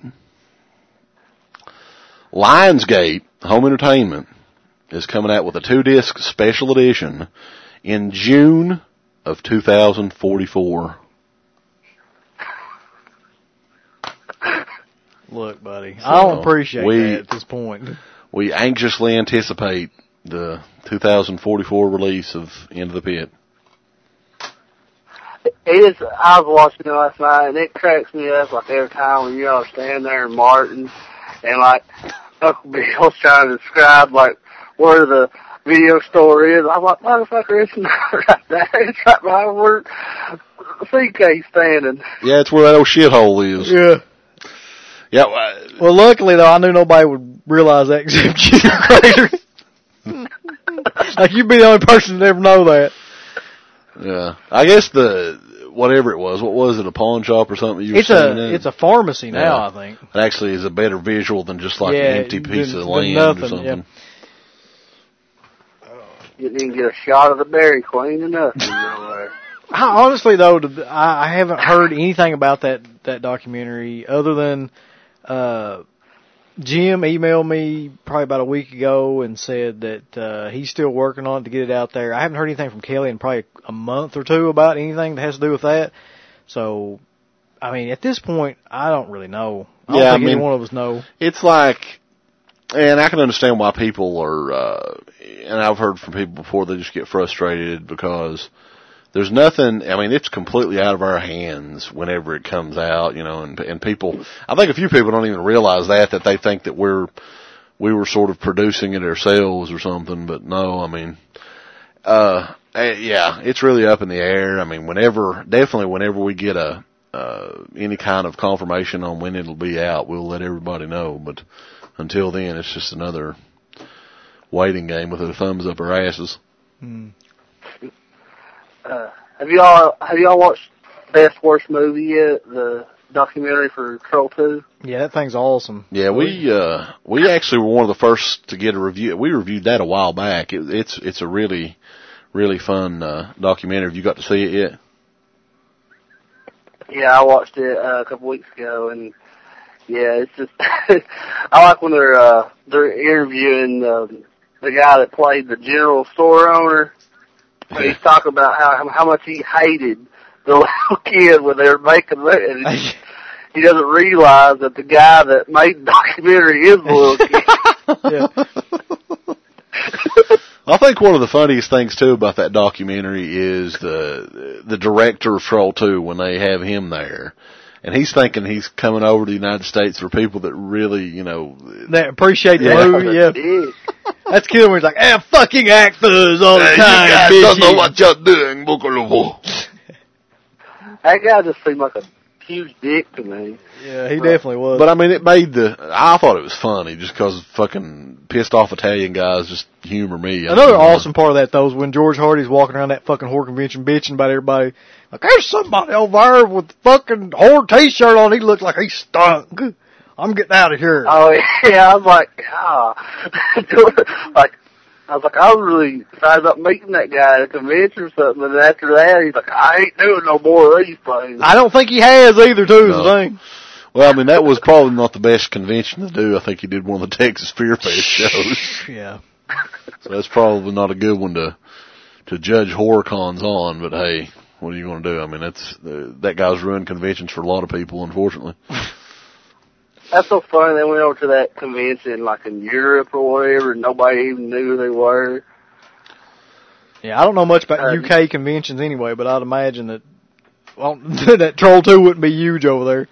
Lionsgate Home Entertainment is coming out with a 2-disc special edition in June of 2044. Look, buddy, I don't appreciate that at this point. We anxiously anticipate the 2044 release of End of the Pit. I was watching it last night, and it cracks me up like every time when you all stand there in Martin, and like Uncle Bill's trying to describe like where the video store is. I'm like, motherfucker, it's not right there. It's right behind where CK's standing. Yeah, it's where that old shithole is. Yeah. Yeah. Well, luckily though, I knew nobody would realize that except you, Crater. Like you'd be the only person to ever know that. Yeah, I guess whatever it was, what was it, a pawn shop or something? It's a pharmacy now, I think. It actually is a better visual than just like an empty piece of land nothing, or something. Yeah. You didn't get a shot of the Dairy Queen or nothing. Honestly, though, I haven't heard anything about that documentary other than Jim emailed me probably about a week ago and said that he's still working on it to get it out there. I haven't heard anything from Kelly in probably a month or two about anything that has to do with that. So, I mean, at this point, I don't really know. I don't think any one of us know. It's like, and I can understand why people are, and I've heard from people before, they just get frustrated because there's nothing, I mean, it's completely out of our hands whenever it comes out, you know, and people, I think a few people don't even realize that they think that we were sort of producing it ourselves or something, but no, I mean, yeah, it's really up in the air. I mean, whenever we get any kind of confirmation on when it'll be out, we'll let everybody know, but until then, it's just another waiting game with a thumbs up our asses. Have y'all watched Best Worst Movie yet? The documentary for Troll 2? Yeah, that thing's awesome. Yeah, we actually were one of the first to get a review. We reviewed that a while back. It's a really, really fun documentary. Have you got to see it yet? Yeah, I watched it a couple weeks ago, and yeah, it's just I like when they're interviewing the guy that played the general store owner. And he's talking about how much he hated the little kid when they were making it. And he doesn't realize that the guy that made the documentary is the little kid. I think one of the funniest things too about that documentary is the director of Troll 2 when they have him there. And he's thinking he's coming over to the United States for people that really, you know, that appreciate the movie. Yeah. That's killer when he's like, fucking actors all the time. You guys don't know what you're doing, Bookaloo. That guy just seemed like a huge dick to me. Yeah, he definitely was. But I mean, I thought it was funny just because fucking pissed off Italian guys just humor me. Another awesome part of that, though, is when George Hardy's walking around that fucking whore convention bitching about everybody. Like, there's somebody over there with fucking whore t-shirt on. He looked like he stunk. I'm getting out of here. Oh, yeah, I was like, I was really excited about meeting that guy at a convention or something, and after that, he's like, I ain't doing no more of these things. I don't think he has either, too, is the thing. Well, I mean, that was probably not the best convention to do. I think he did one of the Texas Fear Fest shows. Yeah. So that's probably not a good one to judge horror cons on, but hey, what are you going to do? I mean, that guy's ruined conventions for a lot of people, unfortunately. That's so funny. They went over to that convention, like in Europe or whatever, and nobody even knew who they were. Yeah, I don't know much about UK conventions anyway, but I'd imagine that, well, that Troll 2 wouldn't be huge over there.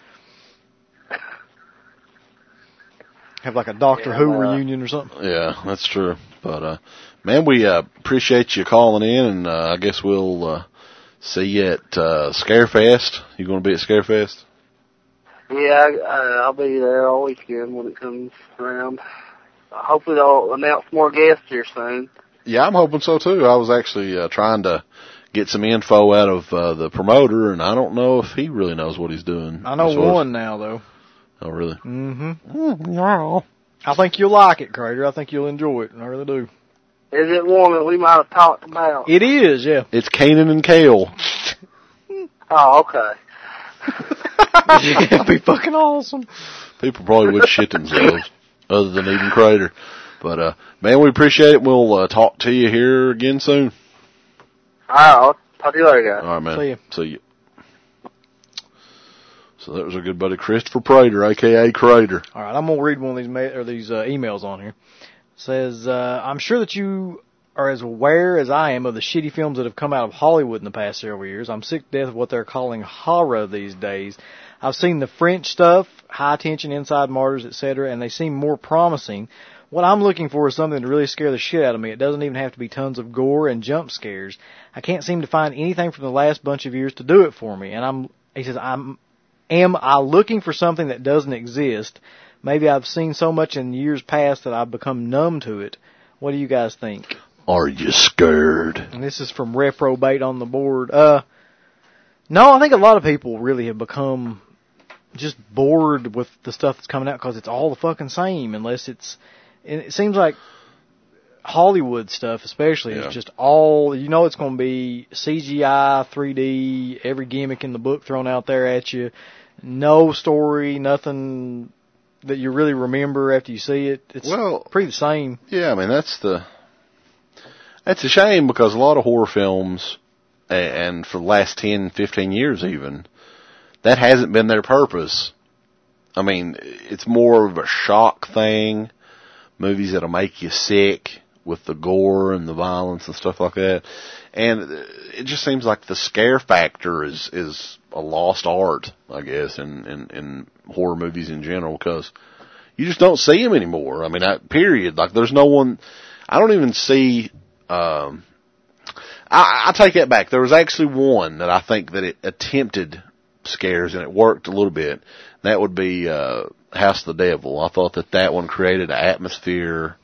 Have like a Doctor Who reunion or something. Yeah, that's true. But, man, we appreciate you calling in, and I guess we'll see you at Scarefest. You going to be at Scarefest? Yeah, I'll be there all weekend when it comes around. Hopefully they'll announce more guests here soon. Yeah, I'm hoping so too. I was actually trying to get some info out of the promoter, and I don't know if he really knows what he's doing. I know one now, though. Oh, really? Mm-hmm. Yeah. I think you'll like it, Crater. I think you'll enjoy it. I really do. Is it one that we might have talked about? It is, yeah. It's Kanan and Kale. Oh, okay. It'd be fucking awesome. People probably would shit themselves, other than even Crater. But, man, we appreciate it. We'll talk to you here again soon. All right, I'll talk to you later, guys. All right, man. See you. See you. So that was our good buddy Christopher Prater, a.k.a. Crater. All right, I'm going to read one of these emails on here. It says, I'm sure that you are as aware as I am of the shitty films that have come out of Hollywood in the past several years. I'm sick to death of what they're calling horror these days. I've seen the French stuff, High Tension, Inside Martyrs, etc., and they seem more promising. What I'm looking for is something to really scare the shit out of me. It doesn't even have to be tons of gore and jump scares. I can't seem to find anything from the last bunch of years to do it for me. And he says, am I looking for something that doesn't exist? Maybe I've seen so much in years past that I've become numb to it. What do you guys think? Are you scared? And this is from Reprobate on the board. No, I think a lot of people really have become just bored with the stuff that's coming out because it's all the fucking same, unless it seems like Hollywood stuff especially is just all, it's going to be CGI, 3D, every gimmick in the book thrown out there at you. No story, nothing that you really remember after you see it. It's pretty the same. Yeah, I mean, that's a shame because a lot of horror films, and for the last 10, 15 years even, that hasn't been their purpose. I mean, it's more of a shock thing, movies that'll make you sick with the gore and the violence and stuff like that. And it just seems like the scare factor is a lost art, I guess, in horror movies in general, because you just don't see them anymore. I mean, period. Like, there's no one, I don't even see, I take that back. There was actually one that I think that it attempted scares and it worked a little bit. That would be, House of the Devil. I thought that one created an atmosphere,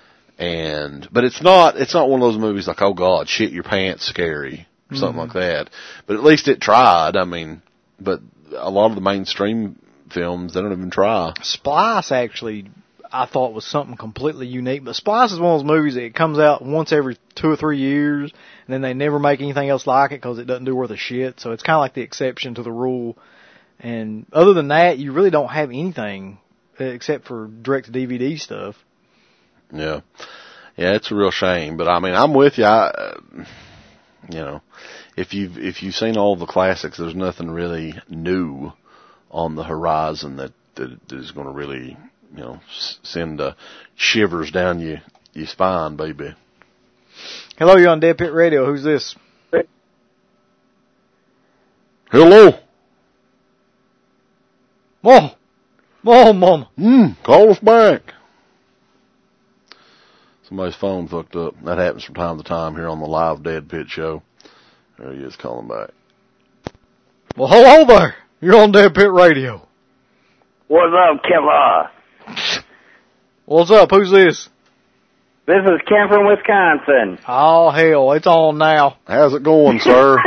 but it's not one of those movies like, oh God, shit your pants scary, or something like that. But at least it tried. I mean, but a lot of the mainstream films, they don't even try. Splice actually, I thought was something completely unique. But Splice is one of those movies that comes out once every 2 or 3 years, and then they never make anything else like it because it doesn't do worth a shit. So it's kind of like the exception to the rule. And other than that, you really don't have anything except for direct-to-DVD stuff. Yeah. Yeah, it's a real shame. But, I mean, I'm with you. If you've seen all the classics, there's nothing really new on the horizon that is going to really, send shivers down your spine, baby. Hello, you're on Dead Pit Radio. Who's this? Hello. Oh, Mama. Call us back. Somebody's phone fucked up. That happens from time to time here on the live Dead Pit show. There he is calling back. Well, hello there. You're on Dead Pit Radio. What's up, Kevlar? What's up? Who's this? This is Ken from Wisconsin. Oh, hell, it's on now. How's it going, sir?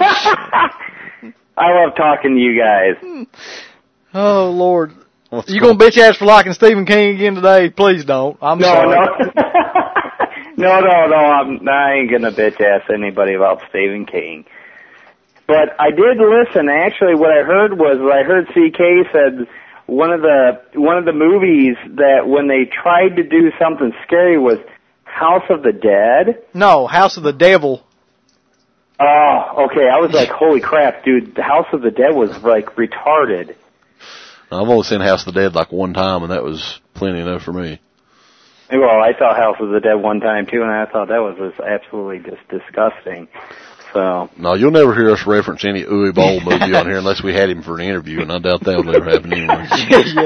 I love talking to you guys. Oh, Lord. You gonna bitch ass for liking Stephen King again today? Please don't. I'm sorry. No, I ain't gonna bitch ass anybody about Stephen King. But I did listen. Actually, what I heard CK said one of the movies that when they tried to do something scary was House of the Dead. No, House of the Devil. Oh, okay. I was like, holy crap, dude! The House of the Dead was like retarded. I've only seen House of the Dead like one time, and that was plenty enough for me. Well, I saw House of the Dead one time too, and I thought that was just absolutely just disgusting. So. No, you'll never hear us reference any Uwe Boll movie on here unless we had him for an interview, and I doubt that will ever happen anyway.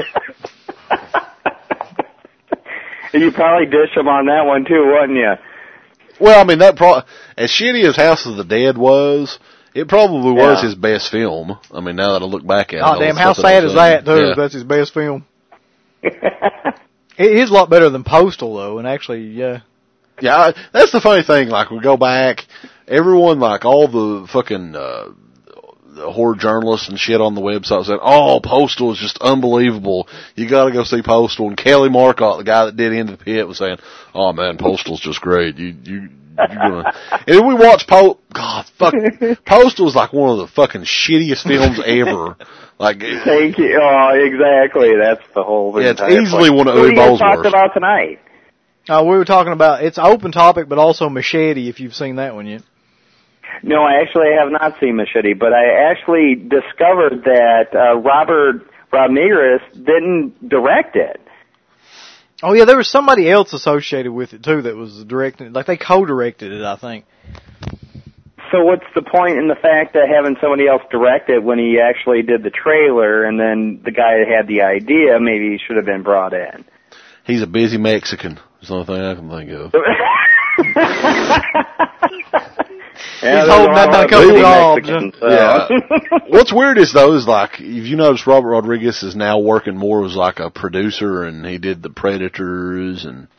You probably dish him on that one too, wouldn't you? Well, I mean, as shitty as House of the Dead was, it probably was his best film. I mean, now that I look back at it. Oh, damn, how sad is that, too? Yeah. That's his best film. It is a lot better than Postal, though, and actually, yeah. Yeah, that's the funny thing. Like, we go back, everyone, like, all the fucking the horror journalists and shit on the website said, oh, Postal is just unbelievable. You gotta go see Postal. And Kelly Marcotte, the guy that did Into the Pit, was saying, oh, man, Postal's just great. You're gonna... And we watched Postal is like one of the fucking shittiest films ever. Like, thank you. Oh, exactly. That's the whole thing. Yeah, it's easily one of Uwe Boll's worst. What talked about tonight? We were talking about, it's Open Topic, but also Machete, if you've seen that one yet. No, I actually have not seen Machete, but I actually discovered that Robert Ramirez didn't direct it. Oh, yeah, there was somebody else associated with it, too, that was directing it. Like, they co-directed it, I think. So what's the point in the fact of having somebody else direct it when he actually did the trailer, and then the guy that had the idea, maybe he should have been brought in? He's a busy Mexican. That's the only thing I can think of. He's holding that down a couple jobs. Yeah. What's weird is, though, is like, if you notice, Robert Rodriguez is now working more as like a producer, and he did The Predators, and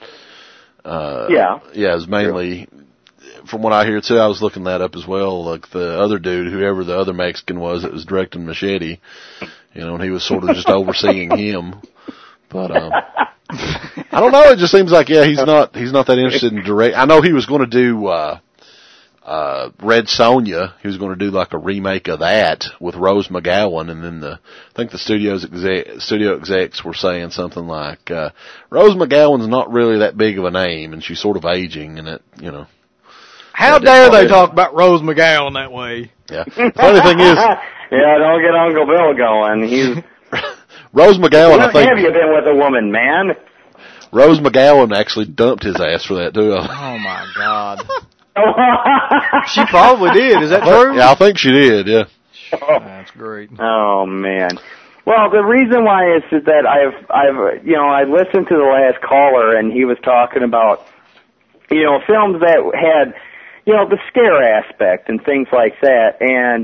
it's mainly, from what I hear too, I was looking that up as well, like the other dude, whoever the other Mexican was that was directing Machete, and he was sort of just overseeing him. But I don't know, it just seems like, he's not that interested in direct. I know he was going to do Red Sonja. He was going to do like a remake of that with Rose McGowan, and then I think the studio execs were saying something like, Rose McGowan's not really that big of a name, and she's sort of aging, and it, How dare they talk about Rose McGowan that way? Yeah. The funny thing is, don't get Uncle Bill going. He's Rose McGowan, I think. Have you been with a woman, man? Rose McGowan actually dumped his ass for that too. Oh my God. She probably did. Is that true? Yeah, I think she did. Yeah. That's great. Oh man. Well, the reason why is that I listened to the last caller, and he was talking about films that had the scare aspect and things like that, and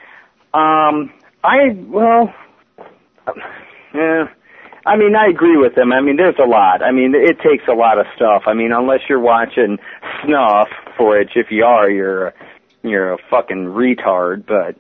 I agree with him. I mean, there's a lot. I mean, it takes a lot of stuff. I mean, unless you're watching Snuff, for which if you are, you're a fucking retard. But,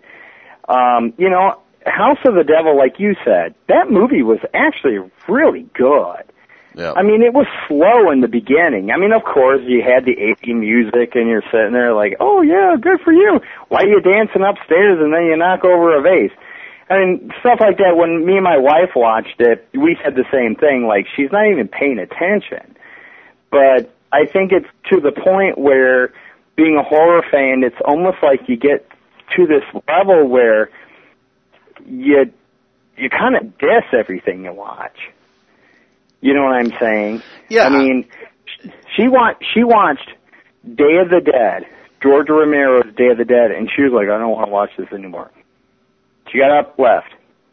House of the Devil, like you said, that movie was actually really good. Yeah. I mean, it was slow in the beginning. I mean, of course, you had the 80s music, and you're sitting there like, oh, yeah, good for you. Why are you dancing upstairs and then you knock over a vase? I mean, stuff like that. When me and my wife watched it, we said the same thing, like, she's not even paying attention. But I think it's to the point where, being a horror fan, it's almost like you get to this level where you kind of diss everything you watch. You know what I'm saying? Yeah. I mean, she watched Day of the Dead, George Romero's Day of the Dead, and she was like, I don't want to watch this anymore. She got up, left.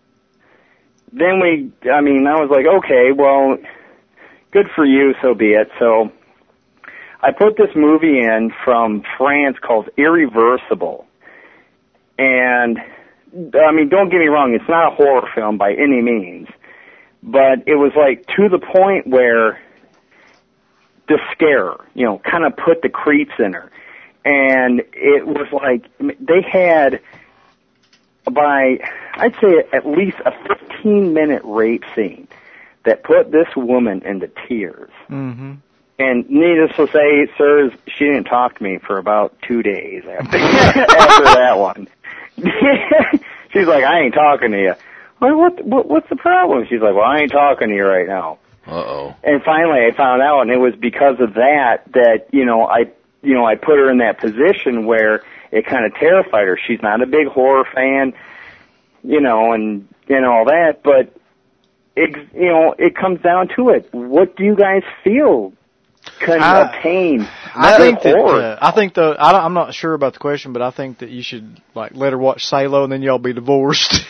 Then I was like, okay, well, good for you, so be it. So I put this movie in from France called Irreversible. And I mean, don't get me wrong, it's not a horror film by any means, but it was like to the point where the scare her, you know, kind of put the creeps in her. And it was like, they had, I'd say at least a 15-minute rape scene that put this woman into tears. Mm-hmm. And needless to say, sirs, she didn't talk to me for about 2 days after, after that one. She's like, I ain't talking to you. Like, what's the problem? She's like, well, I ain't talking to you right now. Uh-oh. And finally I found out, and it was because of that, I put her in that position where it kind of terrified her. She's not a big horror fan, and all that, but it comes down to it. What do you guys feel can obtain? I'm not sure about the question, but I think that you should let her watch Salo, and then y'all be divorced.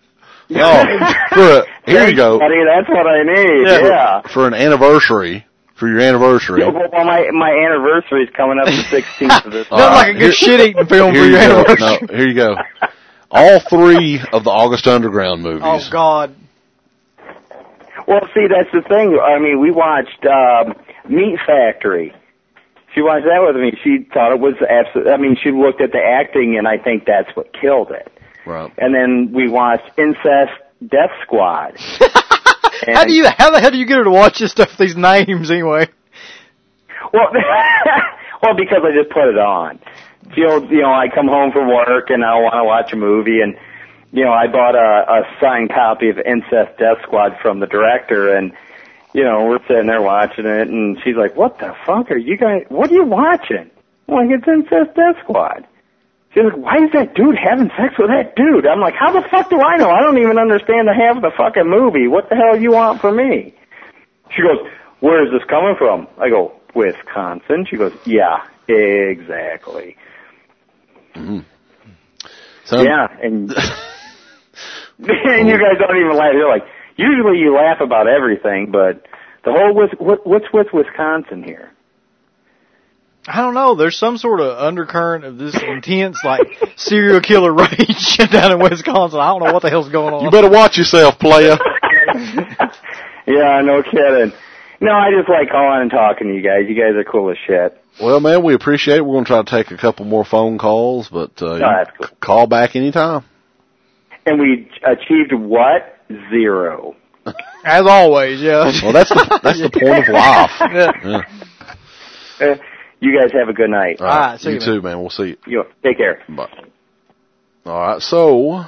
Oh, here you go. Buddy, that's what I need. Yeah. For an anniversary. For your anniversary. Yeah, well, my anniversary is coming up the 16th of this month. Not like a good shit-eating film for your anniversary. No, here you go. All 3 of the August Underground movies. Oh, God. Well, see, that's the thing. I mean, we watched Meat Factory. She watched that with me. She thought it was absolutely... I mean, she looked at the acting, and I think that's what killed it. Right. And then we watched Incest Death Squad. How the hell do you get her to watch this stuff, these names, anyway? Well, because I just put it on. I come home from work and I want to watch a movie, and, I bought a signed copy of Incest Death Squad from the director, and, we're sitting there watching it, and she's like, what the fuck are you guys, what are you watching? I'm like, it's Incest Death Squad. She's like, why is that dude having sex with that dude? I'm like, how the fuck do I know? I don't even understand the half of the fucking movie. What the hell do you want from me? She goes, where is this coming from? I go, Wisconsin. She goes, yeah, exactly. Mm-hmm. Yeah, and and you guys don't even laugh. You're like, usually you laugh about everything, but the whole, what's with Wisconsin here? I don't know. There's some sort of undercurrent of this intense, serial killer rage down in Wisconsin. I don't know what the hell's going on. You better watch yourself, player. Yeah, no kidding. No, I just like calling and talking to you guys. You guys are cool as shit. Well, man, we appreciate it. We're going to try to take a couple more phone calls, but that's cool. Call back anytime. And we achieved what? 0. As always, yeah. Well, that's the point of life. Yeah. You guys have a good night. All right, see you too, man. We'll see you. Take care. Bye. All right, so,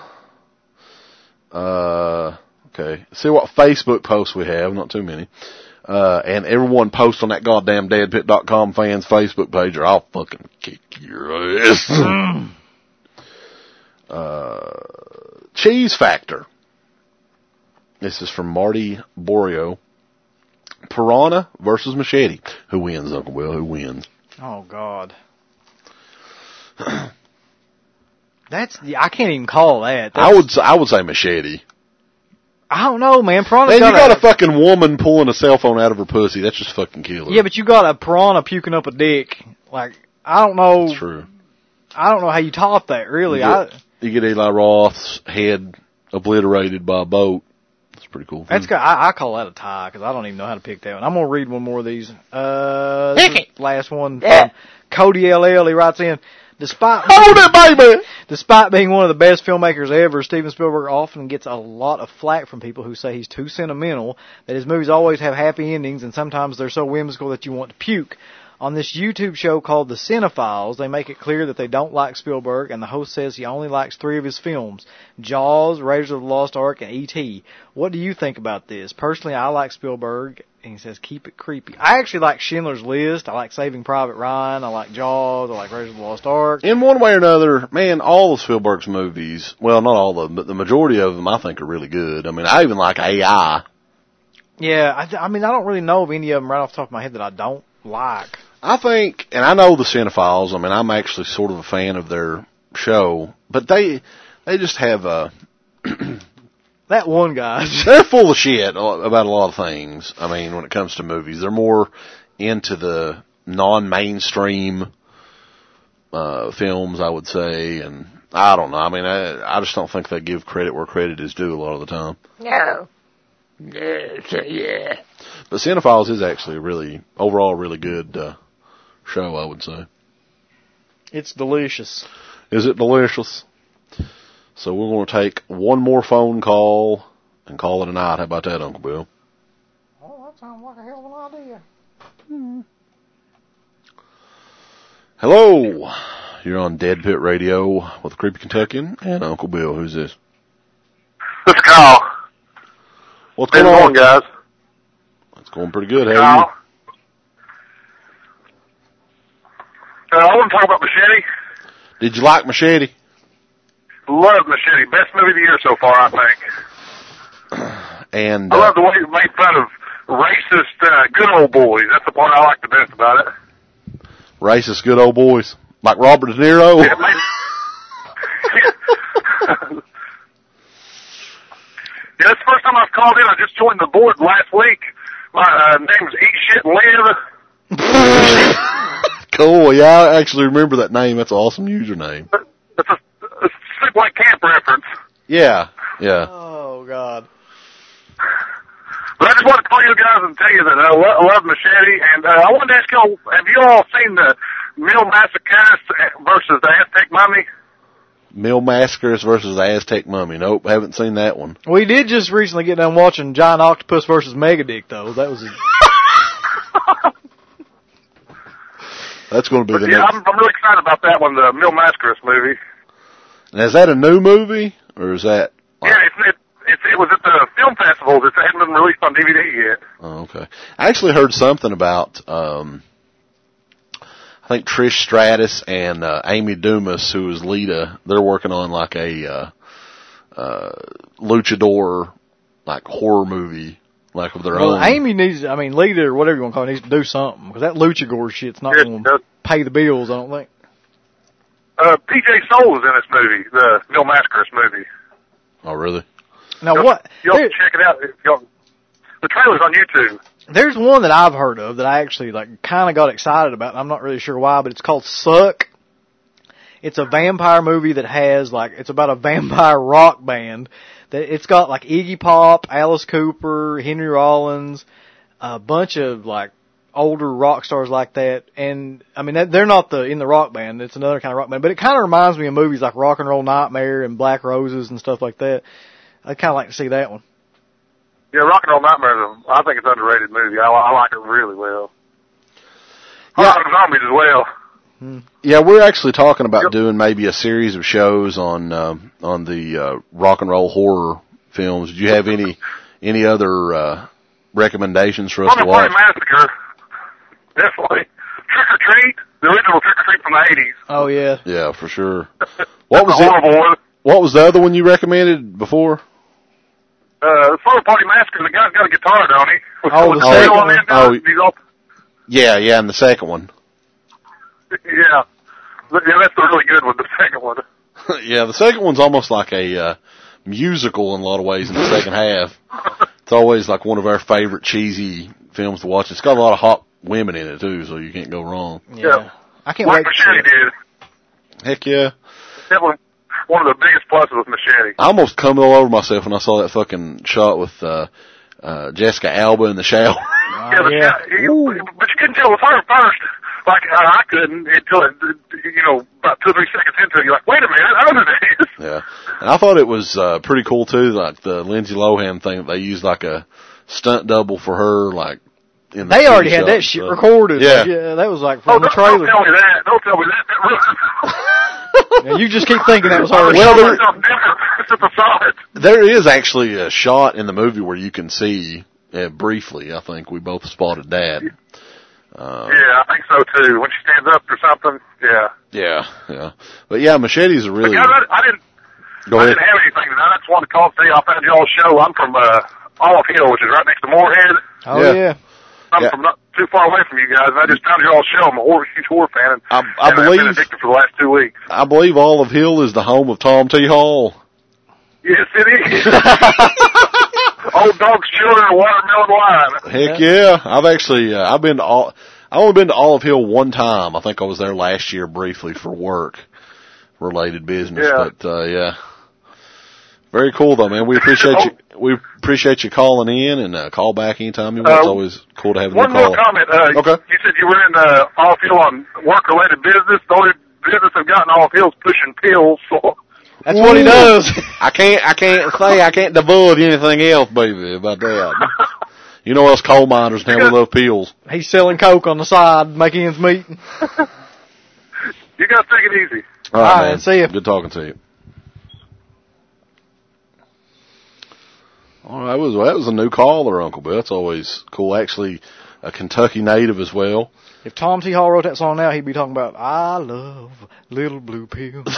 okay. See what Facebook posts we have. Not too many. And everyone post on that goddamn deadpit.com fans Facebook page, or I'll fucking kick your ass. Cheese Factor. This is from Marty Borio. Piranha versus Machete. Who wins, Uncle Will? Who wins? Oh, God. I can't even call that. I would say Machete. I don't know, man. Piranha. Man, you got a fucking woman pulling a cell phone out of her pussy. That's just fucking killer. Yeah, but you got a piranha puking up a dick. I don't know. That's true. I don't know how you top that, really. You get Eli Roth's head obliterated by a boat. That's pretty cool. That's good. I call that a tie, because I don't even know how to pick that one. I'm going to read one more of these. Last one. Yeah. Cody LL, he writes in, Despite being one of the best filmmakers ever, Steven Spielberg often gets a lot of flack from people who say he's too sentimental, that his movies always have happy endings, and sometimes they're so whimsical that you want to puke. On this YouTube show called The Cinephiles, they make it clear that they don't like Spielberg, and the host says he only likes 3 of his films, Jaws, Raiders of the Lost Ark, and E.T. What do you think about this? Personally, I like Spielberg, and he says keep it creepy. I actually like Schindler's List. I like Saving Private Ryan. I like Jaws. I like Raiders of the Lost Ark. In one way or another, man, all of Spielberg's movies, well, not all of them, but the majority of them I think are really good. I mean, I even like AI. Yeah, I mean, I don't really know of any of them right off the top of my head that I don't like. I think, and I know the Cinephiles, I mean, I'm actually sort of a fan of their show, but they just have that one guy. They're full of shit about a lot of things. I mean, when it comes to movies, they're more into the non-mainstream films, I would say, and I don't know. I mean, I just don't think they give credit where credit is due a lot of the time. No. Yeah. But Cinephiles is actually overall a really good show, I would say. It's delicious. Is it delicious? So we're going to take one more phone call and call it a night. How about that, Uncle Bill? Oh, that sounds like a hell of an idea. Hello. You're on Dead Pit Radio with Creepy Kentuckian and Uncle Bill. Who's this? This is Kyle. What's going on, guys? It's going pretty good. How Kyle. are you? I want to talk about Machete. Did you like Machete? Love Machete. Best movie of the year so far, I think. And I love the way it made fun of racist good old boys. That's the part I like the best about it. Racist good old boys. Like Robert De Niro? Yeah, that's the first time I've called in. I just joined the board last week. My name's Eat Shit and Live. Cool. Yeah, I actually remember that name. That's an awesome username. It's a Sleepaway Camp reference. Yeah. Oh, God. But I just wanted to call you guys and tell you that I love Machete, and I wanted to ask y'all, have you all seen the Mil Massacres versus the Aztec Mummy? Mil Massacres versus the Aztec Mummy. Nope, haven't seen that one. We did just recently get done watching Giant Octopus versus Megadick, though. That was That's going to be the yeah, next. I'm really excited about that one, the Mil Massacres movie. Now, is that a new movie, or is that... Yeah, it was at the film festival. It hadn't been released on DVD yet. Oh, okay. I actually heard something about, I think Trish Stratus and Amy Dumas, who is Lita, they're working on like a luchador, like horror movie, like of their own. Amy needs, Lita or whatever you want to call it, needs to do something, because that luchador shit's not going to pay the bills, I don't think. PJ Soul is in this movie, the Mil Massacres movie. Oh, really? Now what? Y'all can check it out. The trailer's on YouTube. There's one that I've heard of that I actually kind of got excited about. I'm not really sure why, but it's called Suck. It's a vampire movie that has it's about a vampire rock band. That it's got Iggy Pop, Alice Cooper, Henry Rollins, a bunch of older rock stars like that. And they're not in the rock band. It's another kind of rock band, but it kind of reminds me of movies like Rock and Roll Nightmare and Black Roses and stuff like that. I'd kind of like to see that one. Yeah, Rock and Roll Nightmare, I think it's an underrated movie. I like it really well. I like zombies as well. Yeah, we're actually talking about doing maybe a series of shows on the rock and roll horror films. Did you have any other recommendations for us to watch? Party Massacre, definitely. Trick or Treat, the original Trick or Treat from the 80s. Oh yeah. Yeah, for sure. What was horrible one. What was the other one you recommended before? The Slumber Party Massacre, the guy's got a guitar, don't he? The second one. Yeah, and the second one. Yeah, that's the really good one, the second one. Yeah, the second one's almost like a musical in a lot of ways in the second half. It's always one of our favorite cheesy films to watch. It's got a lot of hot women in it, too, so you can't go wrong. Yeah. I can't wait to see it. Did. Heck yeah. That one of the biggest pluses with Machete. I almost come all over myself when I saw that fucking shot with Jessica Alba in the shower. But you couldn't tell it was her first. I couldn't until, about 2 or 3 seconds into it. You're like, wait a minute, I know this. Yeah. And I thought it was pretty cool, too, the Lindsay Lohan thing, that they used a stunt double for her, in the They already had that shit recorded. Yeah. That was from the trailer. Don't tell me that. Don't tell me that. Now, you just keep thinking that was her. There is actually a shot in the movie where you can see, briefly, I think, we both spotted that. Yeah, I think so too. When she stands up or something, yeah. Yeah. But yeah, Machete's a really... But guys, I didn't have anything tonight. I just wanted to call and say I found y'all's show. I'm from Olive Hill, which is right next to Moorhead. Oh, yeah. I'm from not too far away from you guys, and I just found y'all's show. I'm a huge horror fan, and I believe, I've been addicted for the last 2 weeks. I believe Olive Hill is the home of Tom T. Hall. Yes, it is. Old Dog's Children and Watermelon Wine. Heck yeah. I've actually, I've only been to Olive Hill one time. I think I was there last year briefly for work. related business. Yeah. But, yeah. Very cool though, man. We appreciate you. We appreciate you calling in and call back anytime you want. It's always cool to have you call. One more comment. Okay. You said you were in off-field on work-related business. The only business I've gotten off-field is pushing pills. So. That's what he does. I can't divulge anything else, baby, about that. You know us coal miners now, we love pills. He's selling coke on the side, make ends meet. You guys take it easy. All right, man. See you. Good talking to you. All right, that was a new caller, Uncle Bill. That's always cool. Actually, a Kentucky native as well. If Tom T. Hall wrote that song now, he'd be talking about, I love little blue pills.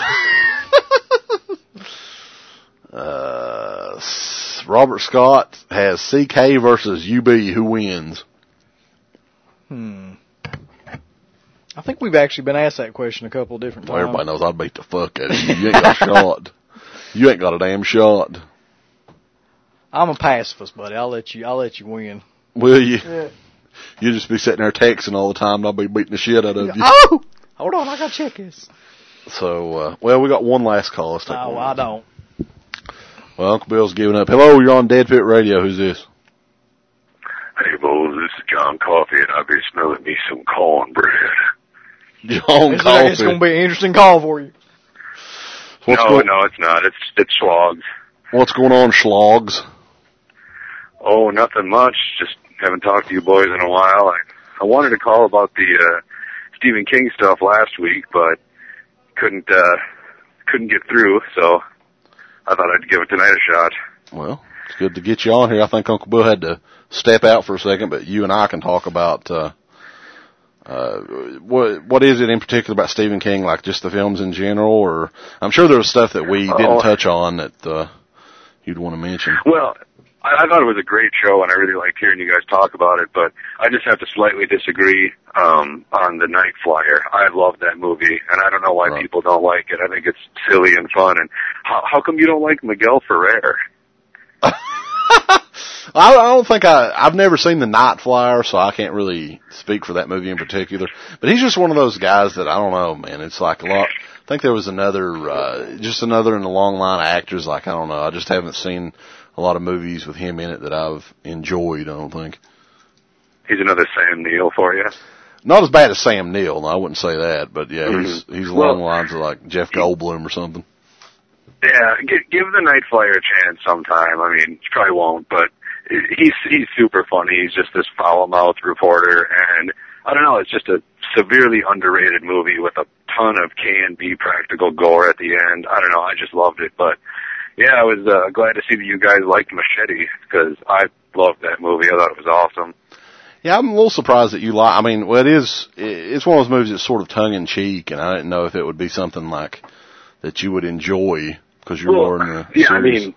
Robert Scott has CK versus UB. Who wins? I think we've actually been asked that question a couple of different times. Well, everybody knows I'd beat the fuck out of you. You ain't got a shot. You ain't got a damn shot. I'm a pacifist, buddy. I'll let you win. Will you? Yeah. You'll just be sitting there texting all the time, and I'll be beating the shit out of you. Oh! Hold on, I gotta check this. So, we got one last call. Let's take one. I don't. Well, Uncle Bill's giving up. Hello, you're on Dead Pit Radio. Who's this? Hey, Bo, this is John Coffee, and I've been smelling me some cornbread. John Coffee. It's going to be an interesting call for you. No, it's not. It's Schlogs. What's going on, Schlogs? Oh, nothing much. Just haven't talked to you boys in a while. I wanted to call about the Stephen King stuff last week, but couldn't get through, so I thought I'd give it tonight a shot. Well, it's good to get you on here. I think Uncle Bill had to step out for a second, but you and I can talk about what is it in particular about Stephen King, like just the films in general, or I'm sure there was stuff that we didn't touch on that you'd want to mention. Well, I thought it was a great show, and I really liked hearing you guys talk about it, but I just have to slightly disagree on The Night Flyer. I love that movie, and I don't know why people don't like it. I think it's silly and fun. And how come you don't like Miguel Ferrer? I don't think I've never seen The Night Flyer, so I can't really speak for that movie in particular. But he's just one of those guys that I don't know, man. It's like a lot. I think there was another, just another in the long line of actors. Like, I don't know. I just haven't seen a lot of movies with him in it that I've enjoyed, I don't think. He's another Sam Neill for you? Not as bad as Sam Neill, no, I wouldn't say that, but yeah, he's along the lines of like Jeff Goldblum or something. Yeah, give The Night Flyer a chance sometime. I mean, you probably won't, but he's super funny. He's just this foul-mouthed reporter, and I don't know, it's just a severely underrated movie with a ton of K&B practical gore at the end. I don't know, I just loved it, but yeah, I was glad to see that you guys liked Machete, because I loved that movie. I thought it was awesome. Yeah, I'm a little surprised that you like. I mean, well, it's one of those movies that's sort of tongue in cheek, and I didn't know if it would be something like that you would enjoy because you're more in the series. I mean,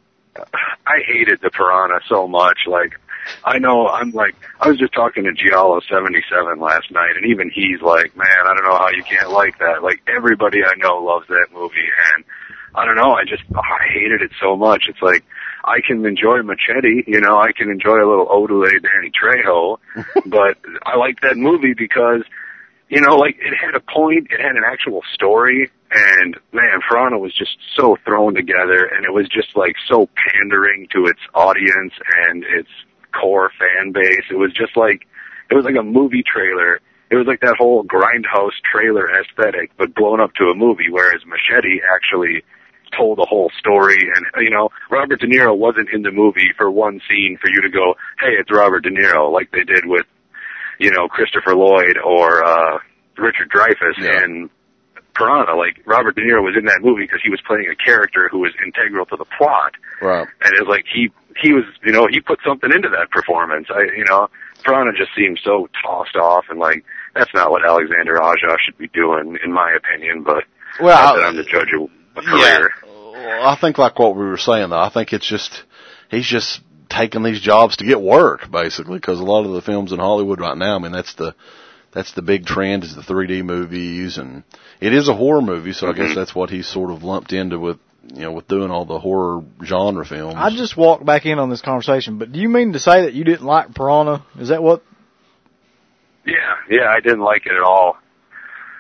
I hated the Piranha so much. Like, I know I was just talking to Giallo77 last night, and even he's like, man, I don't know how you can't like that. Like, everybody I know loves that movie, and I don't know, I hated it so much. It's like, I can enjoy Machete, you know, I can enjoy a little Odele Danny Trejo, but I like that movie because, you know, like, it had a point, it had an actual story, and man, Piranha was just so thrown together, and it was just like so pandering to its audience and its core fan base. It was just like, it was like a movie trailer. It was like that whole Grindhouse trailer aesthetic, but blown up to a movie, whereas Machete actually told a whole story. And, you know, Robert De Niro wasn't in the movie for one scene for you to go, hey, it's Robert De Niro, like they did with, you know, Christopher Lloyd or Richard Dreyfuss in Piranha. Like, Robert De Niro was in that movie because he was playing a character who was integral to the plot. Right. And it was like he was, you know, he put something into that performance. Piranha just seemed so tossed off, and like, that's not what Alexander Aja should be doing, in my opinion, but not that I'm the judge of a career. Yeah. I think like what we were saying though, I think it's just, he's just taking these jobs to get work, basically, because a lot of the films in Hollywood right now, I mean, that's the big trend is the 3D movies, and it is a horror movie, so I guess that's what he's sort of lumped into with, you know, with doing all the horror genre films. I just walked back in on this conversation, but do you mean to say that you didn't like Piranha? Is that what? Yeah, I didn't like it at all.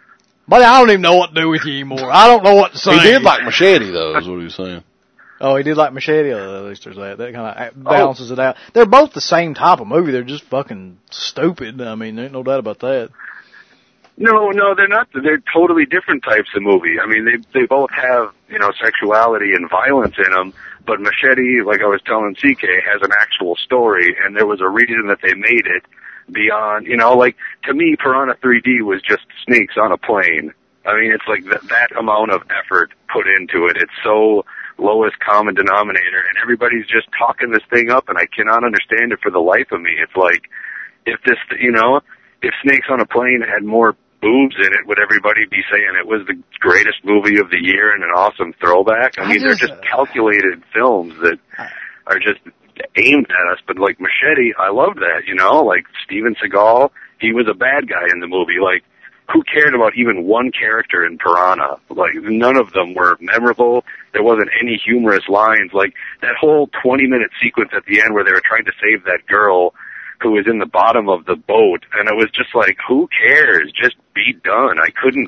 Buddy, I don't even know what to do with you anymore. I don't know what to say. He did like Machete, though, is what he was saying. Oh, he did like Machete. At least there's that. That kind of balances it out. They're both the same type of movie. They're just fucking stupid. I mean, there ain't no doubt about that. No, they're not. They're totally different types of movie. I mean, they both have, sexuality and violence in them, but Machete, like I was telling CK, has an actual story, and there was a reason that they made it beyond, to me, Piranha 3D was just snakes on a plane. I mean, it's like that amount of effort put into it. It's so lowest common denominator, and everybody's just talking this thing up, and I cannot understand it for the life of me. It's like, if Snakes on a Plane had more boobs in it, would everybody be saying it was the greatest movie of the year and an awesome throwback? I mean, they're just calculated films that are just aimed at us. But like Machete, I love that, like Steven Seagal, he was a bad guy in the movie. Like, who cared about even one character in Piranha? Like, none of them were memorable. There wasn't any humorous lines. Like, that whole 20-minute sequence at the end where they were trying to save that girl who was in the bottom of the boat, and it was just like, who cares? Just be done. I couldn't,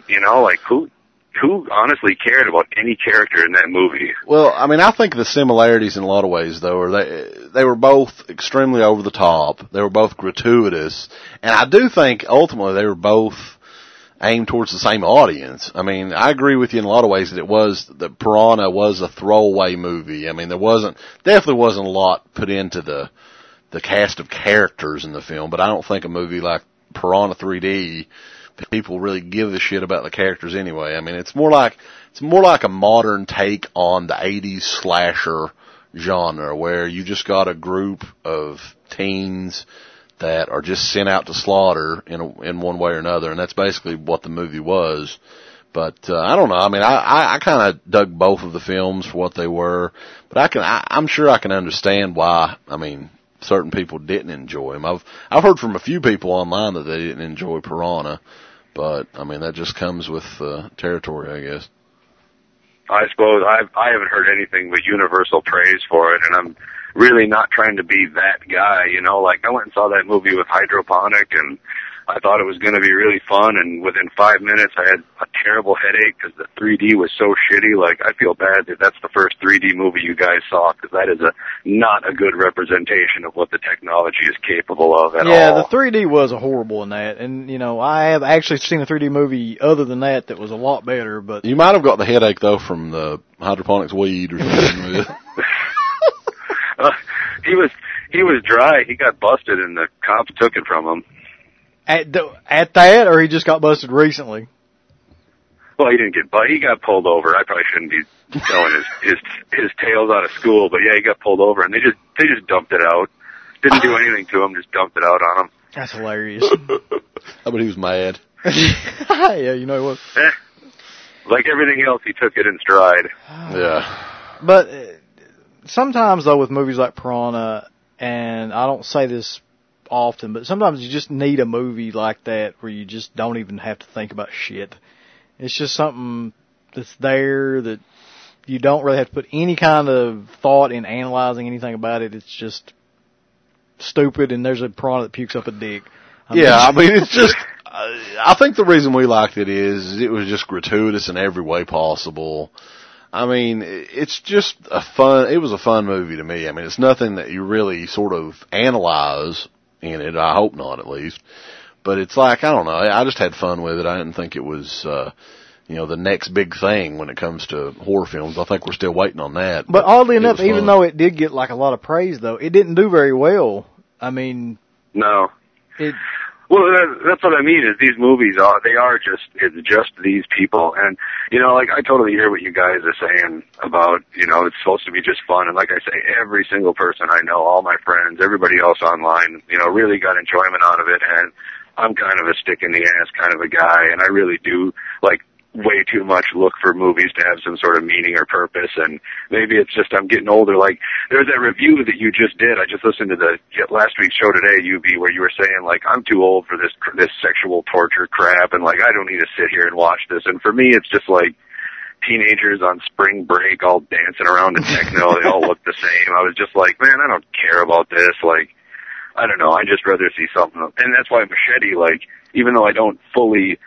who honestly cared about any character in that movie? Well, I mean, I think the similarities in a lot of ways, though, are they were both extremely over the top. They were both gratuitous. And I do think, ultimately, they were both aimed towards the same audience. I mean, I agree with you in a lot of ways that Piranha was a throwaway movie. I mean, definitely wasn't a lot put into the cast of characters in the film, but I don't think a movie like Piranha 3D, people really give a shit about the characters anyway. I mean, it's more like a modern take on the 80s slasher genre, where you just got a group of teens that are just sent out to slaughter in one way or another, and that's basically what the movie was. But I don't know. I mean, I kind of dug both of the films for what they were, but I'm sure I can understand why. I mean, certain people didn't enjoy them. I've heard from a few people online that they didn't enjoy Piranha, but I mean, that just comes with territory, I guess. I suppose I haven't heard anything but universal praise for it, and I'm really not trying to be that guy, like I went and saw that movie with Hydroponic, and I thought it was going to be really fun, and within 5 minutes I had a terrible headache because the 3D was so shitty. Like, I feel bad that that's the first 3D movie you guys saw, because that is not a good representation of what the technology is capable of at all. Yeah, the 3D was horrible in that, and, I have actually seen a 3D movie other than that was a lot better, but... You might have got the headache, though, from the Hydroponics weed or something. He was dry. He got busted, and the cops took it from him. At that, or he just got busted recently? Well, he didn't get busted. He got pulled over. I probably shouldn't be telling his tales out of school, but yeah, he got pulled over, and they just dumped it out. Didn't do anything to him, just dumped it out on him. That's hilarious. I bet he was mad. Yeah, he was. Like everything else, he took it in stride. Yeah. But sometimes, though, with movies like Piranha, and I don't say this often, but sometimes you just need a movie like that where you just don't even have to think about shit. It's just something that's there that you don't really have to put any kind of thought in analyzing anything about it. It's just stupid, and there's a piranha that pukes up a dick. I mean, it's just... I think the reason we liked it is it was just gratuitous in every way possible. I mean, it's just it was a fun movie to me. I mean, it's nothing that you really sort of analyze in it. I hope not, at least. But it's like, I don't know, I just had fun with it. I didn't think it was, the next big thing when it comes to horror films. I think we're still waiting on that. But oddly enough, even though it did get like a lot of praise, though, it didn't do very well. I mean... No. Well, that's what I mean, is these movies it's just these people. And, like, I totally hear what you guys are saying about, it's supposed to be just fun. And like I say, every single person I know, all my friends, everybody else online, really got enjoyment out of it. And I'm kind of a stick in the ass kind of a guy, and I really do, like, way too much look for movies to have some sort of meaning or purpose, and maybe it's just I'm getting older. Like, there was that review that you just did. I just listened to the last week's show today, UB, where you were saying, like, I'm too old for this sexual torture crap, and, like, I don't need to sit here and watch this. And for me, it's just like teenagers on spring break all dancing around to techno. They all look the same. I was just like, man, I don't care about this. Like, I don't know. I'd just rather see something. And that's why Machete, like, even though I don't fully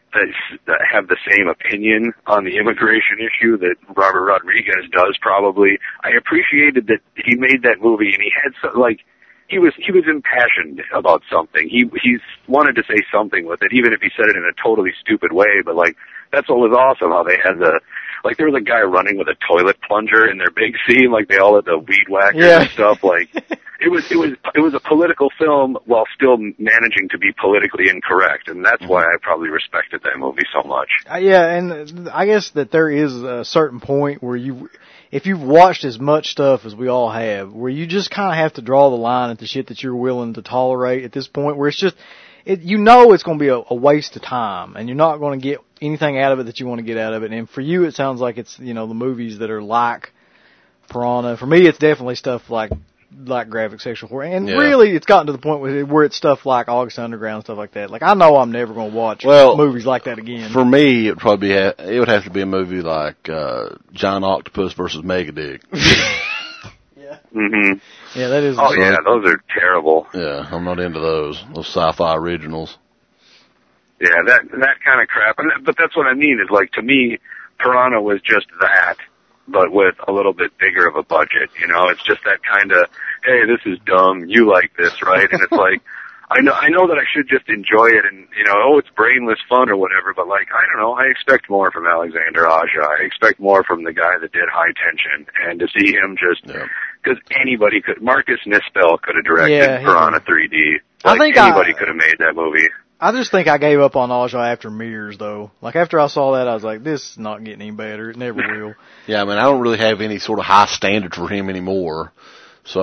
that have the same opinion on the immigration issue that Robert Rodriguez does. Probably, I appreciated that he made that movie and he had he was impassioned about something. He's wanted to say something with it, even if he said it in a totally stupid way. But that's what was awesome. How they had there was a guy running with a toilet plunger in their big scene, they all had the weed whackers and stuff. It was a political film while still managing to be politically incorrect, and that's why I probably respected that movie so much. Yeah, and I guess that there is a certain point where if you've watched as much stuff as we all have, where you just kind of have to draw the line at the shit that you're willing to tolerate at this point, where it's just, it's going to be a waste of time, and you're not going to get anything out of it that you want to get out of it. And for you, it sounds like it's, the movies that are like Piranha. For me, it's definitely stuff like graphic sexual horror. And really, it's gotten to the point where it's stuff like August Underground, stuff like that. I know I'm never going to watch movies like that again. For me, it would have to be a movie like Giant Octopus versus Megadick. Yeah. Mm-hmm. Yeah, that is. Oh, yeah, those are terrible. Yeah, I'm not into those sci-fi originals. Yeah, that kind of crap. But that's what I mean is, to me, Piranha was just that, but with a little bit bigger of a budget. It's just that kind of, hey, this is dumb, you like this, right? And it's I know that I should just enjoy it and, it's brainless fun or whatever, but I don't know, I expect more from Alexander Aja. I expect more from the guy that did High Tension, and to see him just, because anybody could, Marcus Nispel could have directed Piranha 3D. I think anybody could have made that movie. I just think I gave up on Aja after Mirrors, though. After I saw that, I was like, this is not getting any better. It never will. Yeah, I don't really have any sort of high standard for him anymore. So,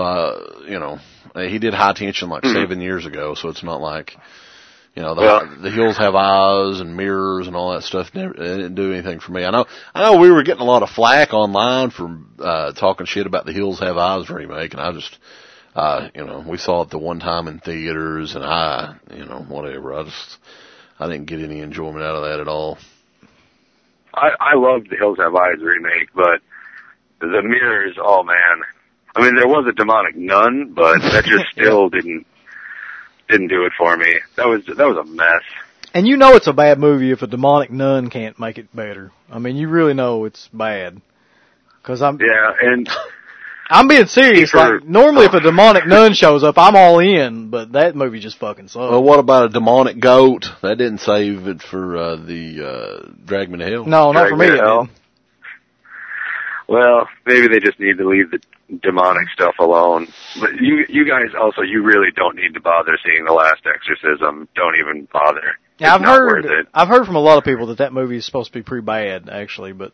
he did High Tension 7 years ago, so it's not the Hills Have Eyes and Mirrors and all that stuff. It didn't do anything for me. I know we were getting a lot of flack online from talking shit about the Hills Have Eyes remake, and I just, we saw it the one time in theaters, and whatever. I didn't get any enjoyment out of that at all. I loved the Hills Have Eyes remake, but the Mirrors, oh man. There was a demonic nun, but that just still didn't do it for me. That was a mess. And it's a bad movie if a demonic nun can't make it better. You really know it's bad. I'm being serious. Normally if a demonic nun shows up, I'm all in, but that movie just fucking sucks. Well, what about a demonic goat? That didn't save it for the Drag Me to Hell. No, not for me. It didn't. Well, maybe they just need to leave the demonic stuff alone. But you guys also, you really don't need to bother seeing The Last Exorcism. Don't even bother. Yeah, I've heard from a lot of people that movie is supposed to be pretty bad, actually, but